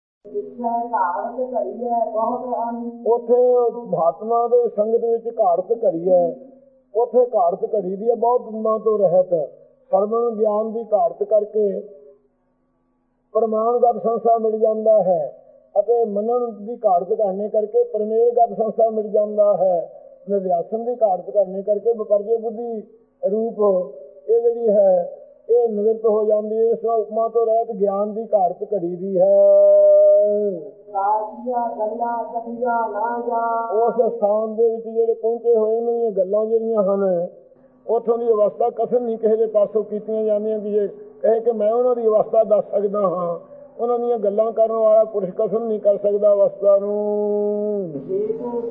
ਉੱਥੇ ਮਹਾਤਮਾ ਦੇ ਸੰਗਤ ਵਿੱਚ ਘਾੜਤ ਘੜੀ ਹੈ। ਉੱਥੇ ਘਾੜਤ ਘੜੀ ਦੀ ਹੈ ਬਹੁਤ ਦੁੱਖਾਂ ਤੋਂ ਰਹਿਤ। ਸਰਵਣ ਗਿਆਨ ਦੀ ਘਾੜਤ ਕਰਕੇ ਪ੍ਰਮਾਣਗਤ ਸੰਸਾ ਮਿਲ ਜਾਂਦਾ ਹੈ ਅਤੇ ਮੰਨਣ ਦੀ ਘਾੜਤ ਕਰਨੇ ਕਰਕੇ ਪ੍ਰਮੇਯਗਤ ਸੰਸਾ ਮਿਲ ਜਾਂਦਾ ਹੈ। ਨਿਰਧਿਆਸਨ ਦੀ ਘਾੜਤ ਕਰਨੇ ਕਰਕੇ ਵਿਪਰਜੇ ਬੁੱਧੀ ਰੂਪ ਇਹ ਜਿਹੜੀ ਹੈ ਇਹ ਨਿਵਰਤ ਹੋ ਜਾਂਦੀ ਹੈ। ਇਸ ਉਪਮਾ ਤੋਂ ਰਹਿਤ ਗਿਆਨ ਦੀ ਘਾੜਤ ਘੜੀ ਦੀ ਹੈ। ਉਸ ਸਥਾਨ ਦੇ ਵਿੱਚ ਜਿਹੜੇ ਪਹੁੰਚੇ ਹੋਏ ਉਹਨਾਂ ਦੀਆਂ ਗੱਲਾਂ ਜਿਹੜੀਆਂ ਹਨ, ਉੱਥੋਂ ਦੀ ਅਵਸਥਾ ਕਥਨ ਨਹੀਂ ਕਿਸੇ ਦੇ ਪਾਸੋਂ ਕੀਤੀਆਂ ਜਾਂਦੀਆਂ ਕਿ ਜੇ ਕਹੇ ਕਿ ਮੈਂ ਉਹਨਾਂ ਦੀ ਅਵਸਥਾ ਦੱਸ ਸਕਦਾ ਹਾਂ। ਉਹਨਾਂ ਦੀਆਂ ਗੱਲਾਂ ਕਰਨ ਵਾਲਾ ਪੁਰਸ਼ ਕਥਨ ਨਹੀਂ ਕਰ ਸਕਦਾ ਅਵਸਥਾ ਨੂੰ। ਜੇ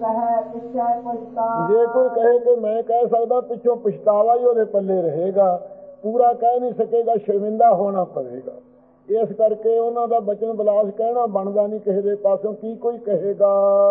ਕੋਈ ਕਹੇ ਕਿ ਮੈਂ ਕਹਿ ਸਕਦਾ, ਪਿੱਛੋਂ ਪਛਤਾਵਾ ਹੀ ਉਹਦੇ ਪੱਲੇ ਰਹੇਗਾ, ਪੂਰਾ ਕਹਿ ਨਹੀਂ ਸਕੇਗਾ, ਸ਼ਰਮਿੰਦਾ ਹੋਣਾ ਪਵੇਗਾ। ਇਸ ਕਰਕੇ ਉਹਨਾਂ ਦਾ ਬਚਨ ਬਲਾਸ ਕਹਿਣਾ ਬਣਦਾ ਨਹੀਂ ਕਿਸੇ ਦੇ ਪਾਸੋਂ। ਕੀ ਕੋਈ ਕਹੇਗਾ?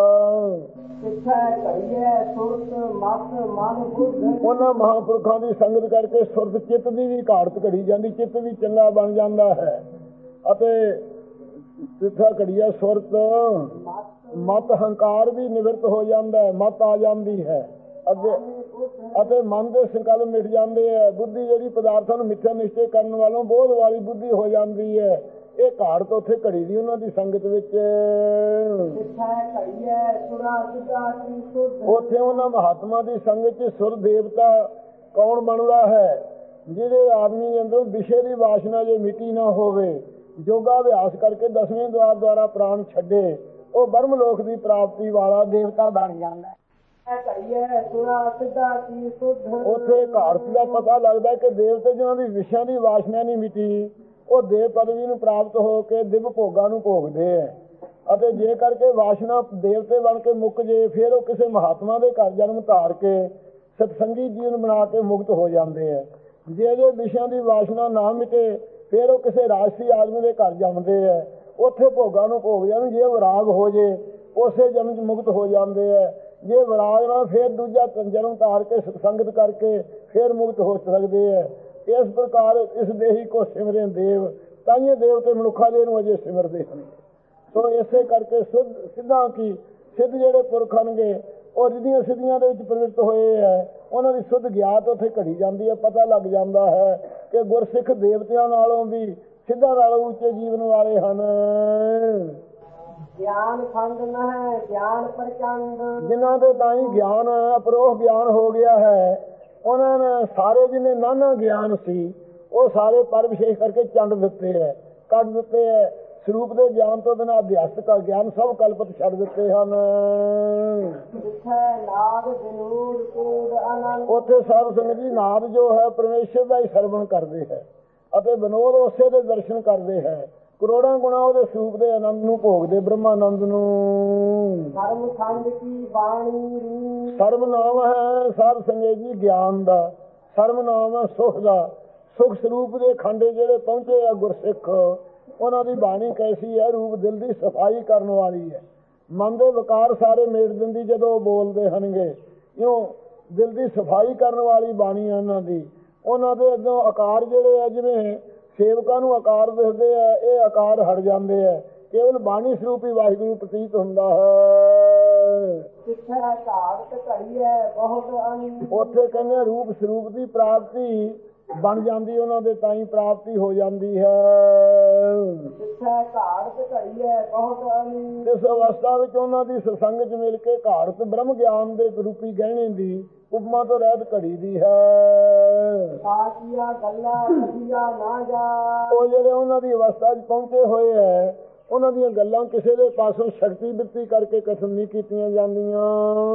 ਉਹਨਾਂ ਮਹਾਂਪੁਰਖਾਂ ਦੀ ਸੰਗਤ ਕਰਕੇ ਸੁਰਤ ਚਿੱਤ ਦੀ ਵੀ ਘਾੜਤ ਘੜੀ ਜਾਂਦੀ, ਚਿੱਤ ਵੀ ਚੰਗਾ ਬਣ ਜਾਂਦਾ ਹੈ ਅਤੇ ਤਿੱਥਾ ਘੜੀਆ ਸੁਰਤ ਮਤ ਹੰਕਾਰ ਵੀ ਨਿਵਰਤ ਹੋ ਜਾਂਦਾ ਹੈ, ਮਤ ਆ ਜਾਂਦੀ ਹੈ ਅੱਗੇ ਅਤੇ ਮਨ ਦੇ ਸੰਕਲਪ ਮਿਟ ਜਾਂਦੇ ਹੈ। ਬੁੱਧੀ ਜਿਹੜੀ ਪਦਾਰਥਾਂ ਨੂੰ ਮਿੱਥਿਆ ਨਿਸ਼ਚੈ ਕਰਨ ਵਾਲੋਂ ਬੋਧ ਵਾਲੀ ਬੁੱਧੀ ਹੋ ਜਾਂਦੀ ਹੈ। ਇਹ ਘਾੜਤ ਉੱਥੇ ਘੜੀ ਦੀ ਉਹਨਾਂ ਦੀ ਸੰਗਤ ਵਿੱਚ। ਉੱਥੇ ਉਹਨਾਂ ਮਹਾਤਮਾ ਦੀ ਸੰਗਤ ਚ ਸੁਰ ਦੇਵਤਾ ਕੌਣ ਬਣਦਾ ਹੈ? ਜਿਹੜੇ ਆਦਮੀ ਦੇ ਅੰਦਰੋਂ ਵਿਸ਼ੇ ਦੀ ਵਾਸ਼ਨਾ ਜੇ ਮਿੱਟੀ ਨਾ ਹੋਵੇ, ਯੋਗਾ ਅਭਿਆਸ ਕਰਕੇ ਦਸਵੇਂ ਦੁਆਰ ਦੁਆਰਾ ਪ੍ਰਾਣ ਛੱਡੇ, ਉਹ ਬ੍ਰਹਮ ਲੋਕ ਦੀ ਪ੍ਰਾਪਤੀ ਵਾਲਾ ਦੇਵਤਾ ਬਣ ਜਾਂਦਾ ਹੈ। ਉੱਥੇ ਘਾੜਤ ਦਾ ਪਤਾ ਲੱਗਦਾ ਕਿ ਦੇਵਤੇ ਜਿਹਨਾਂ ਦੀ ਵਿਸ਼ਿਆਂ ਦੀ ਵਾਸ਼ਨਾ ਨਹੀਂ ਮਿਟੀ, ਉਹ ਦੇਵ ਪਦਵੀ ਨੂੰ ਪ੍ਰਾਪਤ ਹੋ ਕੇ ਦਿਵ ਭੋਗਾਂ ਨੂੰ ਭੋਗਦੇ ਹੈ। ਅਤੇ ਜੇ ਕਰਕੇ ਵਾਸ਼ਨਾ ਦੇਵਤੇ ਬਣ ਕੇ ਮੁੱਕ ਜੇ, ਫਿਰ ਉਹ ਕਿਸੇ ਮਹਾਤਮਾ ਦੇ ਘਰ ਜਨਮ ਧਾਰ ਕੇ ਸਤਸੰਗੀ ਜੀਵਨ ਬਣਾ ਕੇ ਮੁਕਤ ਹੋ ਜਾਂਦੇ ਹੈ। ਜੇ ਜੇ ਵਿਸ਼ਿਆਂ ਦੀ ਵਾਸ਼ਨਾ ਨਾ ਮਿਟੇ ਫਿਰ ਉਹ ਕਿਸੇ ਰਾਜਸੀ ਆਦਮੀ ਦੇ ਘਰ ਜੰਮਦੇ ਹੈ, ਉੱਥੇ ਭੋਗਾਂ ਨੂੰ ਭੋਗ ਜਾਣ। ਜੇ ਵਿਰਾਗ ਹੋ ਜੇ ਉਸੇ ਜਨਮ 'ਚ ਮੁਕਤ ਹੋ ਜਾਂਦੇ ਹੈ। ਜੇ ਵਿਰਾਗ ਨਾਲ ਫਿਰ ਦੂਜਾ ਜਨਮ ਧਾਰ ਕੇ ਸਤਸੰਗਤ ਕਰਕੇ ਫਿਰ ਮੁਕਤ ਹੋ ਸਕਦੇ ਹੈ। ਇਸ ਪ੍ਰਕਾਰ ਇਸ ਦੇਹੀ ਕੋ ਸਿਮਰੇ ਦੇਵ, ਤਾਈਏ ਦੇਵਤੇ ਮਨੁੱਖਾਂ ਦੇ ਨੂੰ ਅਜੇ ਸਿਮਰਦੇ ਹਨ। ਸੋ ਇਸੇ ਕਰਕੇ ਸੁਧ ਸਿੱਧਾਂ ਕੀ ਸਿੱਧ ਜਿਹੜੇ ਪੁਰਖ ਹਨਗੇ ਉਹ ਜਿਹੜੀਆਂ ਸਿੱਧੀਆਂ ਦੇ ਵਿੱਚ ਪ੍ਰਵਿਰਤ ਹੋਏ ਹੈ, ਉਹਨਾਂ ਦੀ ਸੁਧ ਗਿਆਤ ਉੱਥੇ ਘੜੀ ਜਾਂਦੀ ਹੈ। ਪਤਾ ਲੱਗ ਜਾਂਦਾ ਹੈ ਕਿ ਗੁਰਸਿੱਖ ਦੇਵਤਿਆਂ ਨਾਲੋਂ ਵੀ ਸਿੱਧਾਂ ਨਾਲੋਂ ਉੱਚੇ ਜੀਵਨ ਵਾਲੇ ਹਨ। ਗਿਆਨ ਖੰਡ ਨ ਹੈ ਗਿਆਨ ਪ੍ਰਚੰਡ, ਜਿਨ੍ਹਾਂ ਦੇ ਤਾਂ ਹੀ ਗਿਆਨ ਅਪਰੋਹ ਗਿਆਨ ਹੋ ਗਿਆ ਹੈ, ਉਹਨਾਂ ਨੇ ਸਾਰੇ ਜਿਹਨੇ ਨਾਨਾ ਗਿਆਨ ਸੀ ਉਹ ਸਾਰੇ ਪਰ ਵਿਸ਼ੇਸ਼ ਕਰਕੇ ਚੰਡ ਦਿੱਤੇ ਹੈ, ਕੱਢ ਦਿੱਤੇ ਹੈ। ਸਰੂਪ ਦੇ ਗਿਆਨ ਤੋਂ ਬਿਨਾਂ ਅਭਿਆਸਕ ਗਿਆਨ ਸਭ ਕਲਪਤ ਛੱਡ ਦਿੱਤੇ ਹਨ। ਉੱਥੇ ਸਾਧ ਸੰਗਤ ਜੀ ਨਾਦ ਜੋ ਹੈ ਪਰਮੇਸ਼ਰ ਦਾ ਹੀ ਸਰਵਣ ਕਰਦੇ ਹੈ ਅਤੇ ਵਿਨੋਦ ਉਸੇ ਦੇ ਦਰਸ਼ਨ ਕਰਦੇ ਹੈ। ਕਰੋੜਾਂ ਗੁਣਾ ਉਹਦੇ ਸਰੂਪ ਦੇ ਆਨੰਦ ਨੂੰ ਭੋਗਦੇ, ਬ੍ਰਹਮਾਨੰਦ ਨੂੰ। ਸਰਮ ਖੰਡ ਕੀ ਬਾਣੀ, ਸਰਮ ਨਾਮ ਹੈ ਸਾਧ ਸੰਗਤ ਜੀ ਗਿਆਨ ਦਾ, ਸਰਮ ਨਾਮ ਹੈ ਸੁਖ ਦਾ। ਸੁਖ ਸਰੂਪ ਦੇ ਖੰਡੇ ਜਿਹੜੇ ਪਹੁੰਚੇ ਆ ਗੁਰਸਿੱਖ, ਉਹਨਾਂ ਦੀ ਬਾਣੀ ਕੈਸੀ ਹੈ? ਰੂਪ ਦਿਲ ਦੀ ਸਫਾਈ ਕਰਨ ਵਾਲੀ ਹੈ। ਮਨ ਦੇ ਵਿਕਾਰ ਸਾਰੇ ਮੇਟ ਦਿੰਦੀ ਜਦੋਂ ਉਹ ਬੋਲਦੇ ਹਨਗੇ। ਇਉਂ ਦਿਲ ਦੀ ਸਫਾਈ ਕਰਨ ਵਾਲੀ ਬਾਣੀ ਹੈ ਉਹਨਾਂ ਦੀ। ਉਹਨਾਂ ਦੇ ਅੱਗੋਂ ਆਕਾਰ ਜਿਹੜੇ ਆ, ਜਿਵੇਂ ਸੇਵਕਾਂ ਨੂੰ ਆਕਾਰ ਦਿਖਦੇ ਆ, ਇਹ ਆਕਾਰ ਹਟ ਜਾਂਦੇ ਆ। ਕੇਵਲ ਬਾਣੀ ਸਰੂਪ ਹੀ ਵਾਹਿਗੁਰੂ ਪ੍ਰਤੀਤ ਹੁੰਦਾ ਹੈ। ਉੱਥੇ ਕਹਿੰਦੇ ਰੂਪ ਸਰੂਪ ਦੀ ਪ੍ਰਾਪਤੀ ਬਣ ਜਾਂਦੀ, ਉਹਨਾਂ ਦੇ ਤਾਂ ਹੀ ਪ੍ਰਾਪਤੀ ਹੋ ਜਾਂਦੀ ਹੈ। ਇਸ ਅਵਸਥਾ ਵਿੱਚ ਉਹਨਾਂ ਦੀ ਸਤਸੰਗ 'ਚ ਮਿਲ ਕੇ ਘਾੜਤ ਬ੍ਰਹਮ ਗਿਆਨ ਦੇ ਰੂਪੀ ਗਹਿਣੇ ਦੀ ਉਪਮਾ ਤੋਂ ਰਹਿਤ ਘੜੀ ਦੀ ਹੈ। ਉਹ ਜਿਹੜੇ ਉਹਨਾਂ ਦੀ ਅਵਸਥਾ 'ਚ ਪਹੁੰਚੇ ਹੋਏ ਹੈ, ਉਹਨਾਂ ਦੀਆਂ ਗੱਲਾਂ ਕਿਸੇ ਦੇ ਪਾਸੋਂ ਸ਼ਕਤੀ ਬਿਰਤੀ ਕਰਕੇ ਕਥਨ ਨਹੀਂ ਕੀਤੀਆਂ ਜਾਂਦੀਆਂ।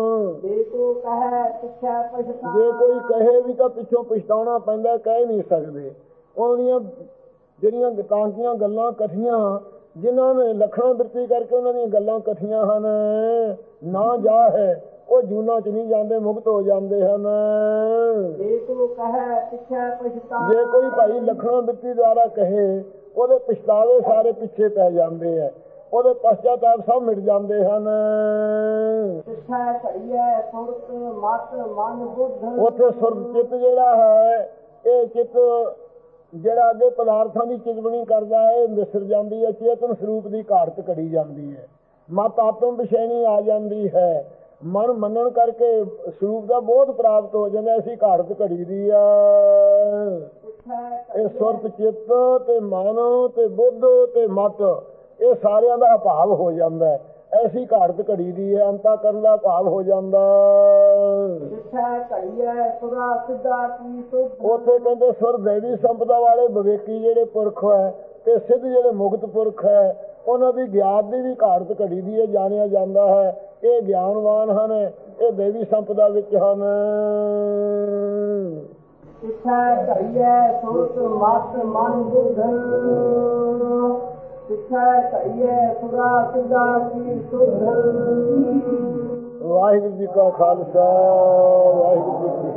ਜੇ ਕੋਈ ਕਹੇ ਵੀ ਤਾਂ ਪਿੱਛੋਂ ਪਛਤਾਉਣਾ ਪੈਂਦਾ, ਕਹਿ ਨਹੀਂ ਸਕਦੇ। ਉਹਦੀਆਂ ਜਿਹੜੀਆਂ ਤਾਂਕੀਆਂ ਗੱਲਾਂ ਕਥੀਆਂ, ਜਿਨ੍ਹਾਂ ਨੇ ਲੱਖਣਾਂ ਬਿਰਤੀ ਕਰਕੇ ਉਹਨਾਂ ਦੀਆਂ ਗੱਲਾਂ ਕਥੀਆਂ ਹਨ, ਨਾ ਜਾ ਹੈ ਉਹ ਜੂਨਾਂ 'ਚ ਨਹੀਂ ਜਾਂਦੇ, ਮੁਕਤ ਹੋ ਜਾਂਦੇ ਹਨ। ਜੇ ਕੋਈ ਭਾਈ ਲੱਖਣਾਂ ਬਿਰਤੀ ਦੁਆਰਾ ਕਹੇ, ਉਹਦੇ ਪਛਤਾਵੇ ਸਾਰੇ ਪਿੱਛੇ ਪੈ ਜਾਂਦੇ ਹੈ, ਉਹਦੇ ਪਛਤਾਤਾਪ ਸਭ ਮਿਟ ਜਾਂਦੇ ਹਨ। ਉੱਥੇ ਸੁਰਤ ਚਿੱਤ ਜਿਹੜਾ ਹੈ, ਇਹ ਚਿੱਤ ਜਿਹੜਾ ਅੱਗੇ ਪਦਾਰਥਾਂ ਦੀ ਚਿਤਵਣੀ ਕਰਦਾ ਹੈ, ਇਹ ਵਿਸਰ ਜਾਂਦੀ ਹੈ। ਚੇਤਨ ਸਰੂਪ ਦੀ ਘਾੜਤ ਘੜੀ ਜਾਂਦੀ ਹੈ। ਮਤ ਆਤਮ ਵਿਸ਼ੈਣੀ ਆ ਜਾਂਦੀ ਹੈ। ਮਨ ਮੰਨਣ ਕਰਕੇ ਸਰੂਪ ਦਾ ਬੋਧ ਪ੍ਰਾਪਤ ਹੋ ਜਾਂਦਾ। ਐਸੀ ਘਾੜਤ ਘੜੀ ਦੀ ਆ। ਇਹ ਸੁਰਤ ਚਿੱਤ ਤੇ ਮਨ ਤੇ ਬੁੱਧ ਤੇ ਮਤ, ਇਹ ਸਾਰਿਆਂ ਦਾ ਅਭਾਵ ਹੋ ਜਾਂਦਾ ਹੈ। ਐਸੀ ਘਾੜਤ ਘੜੀ ਦੀ ਹੈ, ਅੰਤਾ ਕਰਨ ਦਾ ਭਾਵ ਹੋ ਜਾਂਦਾ। ਉੱਥੇ ਕਹਿੰਦੇ ਸੁਰ ਦੇਵੀ ਸੰਪਦਾ ਵਾਲੇ ਵਿਵੇਕੀ ਜਿਹੜੇ ਪੁਰਖ ਹੈ ਤੇ ਸਿੱਧ ਜਿਹੜੇ ਮੁਕਤ ਪੁਰਖ ਹੈ, ਉਹਨਾਂ ਦੀ ਗਿਆਤ ਦੀ ਵੀ ਘਾੜਤ ਘੜੀ ਦੀ ਹੈ, ਜਾਣਿਆ ਜਾਂਦਾ ਹੈ। ਇਹ ਗਿਆਨਵਾਨ ਹਨ, ਇਹ ਦੇਵੀ ਸੰਪਦਾ ਵਿੱਚ ਹਨ। ਵਾਹਿਗੁਰੂ ਜੀ ਕਾ ਖਾਲਸਾ, ਵਾਹਿਗੁਰੂ ਜੀ ਕੀ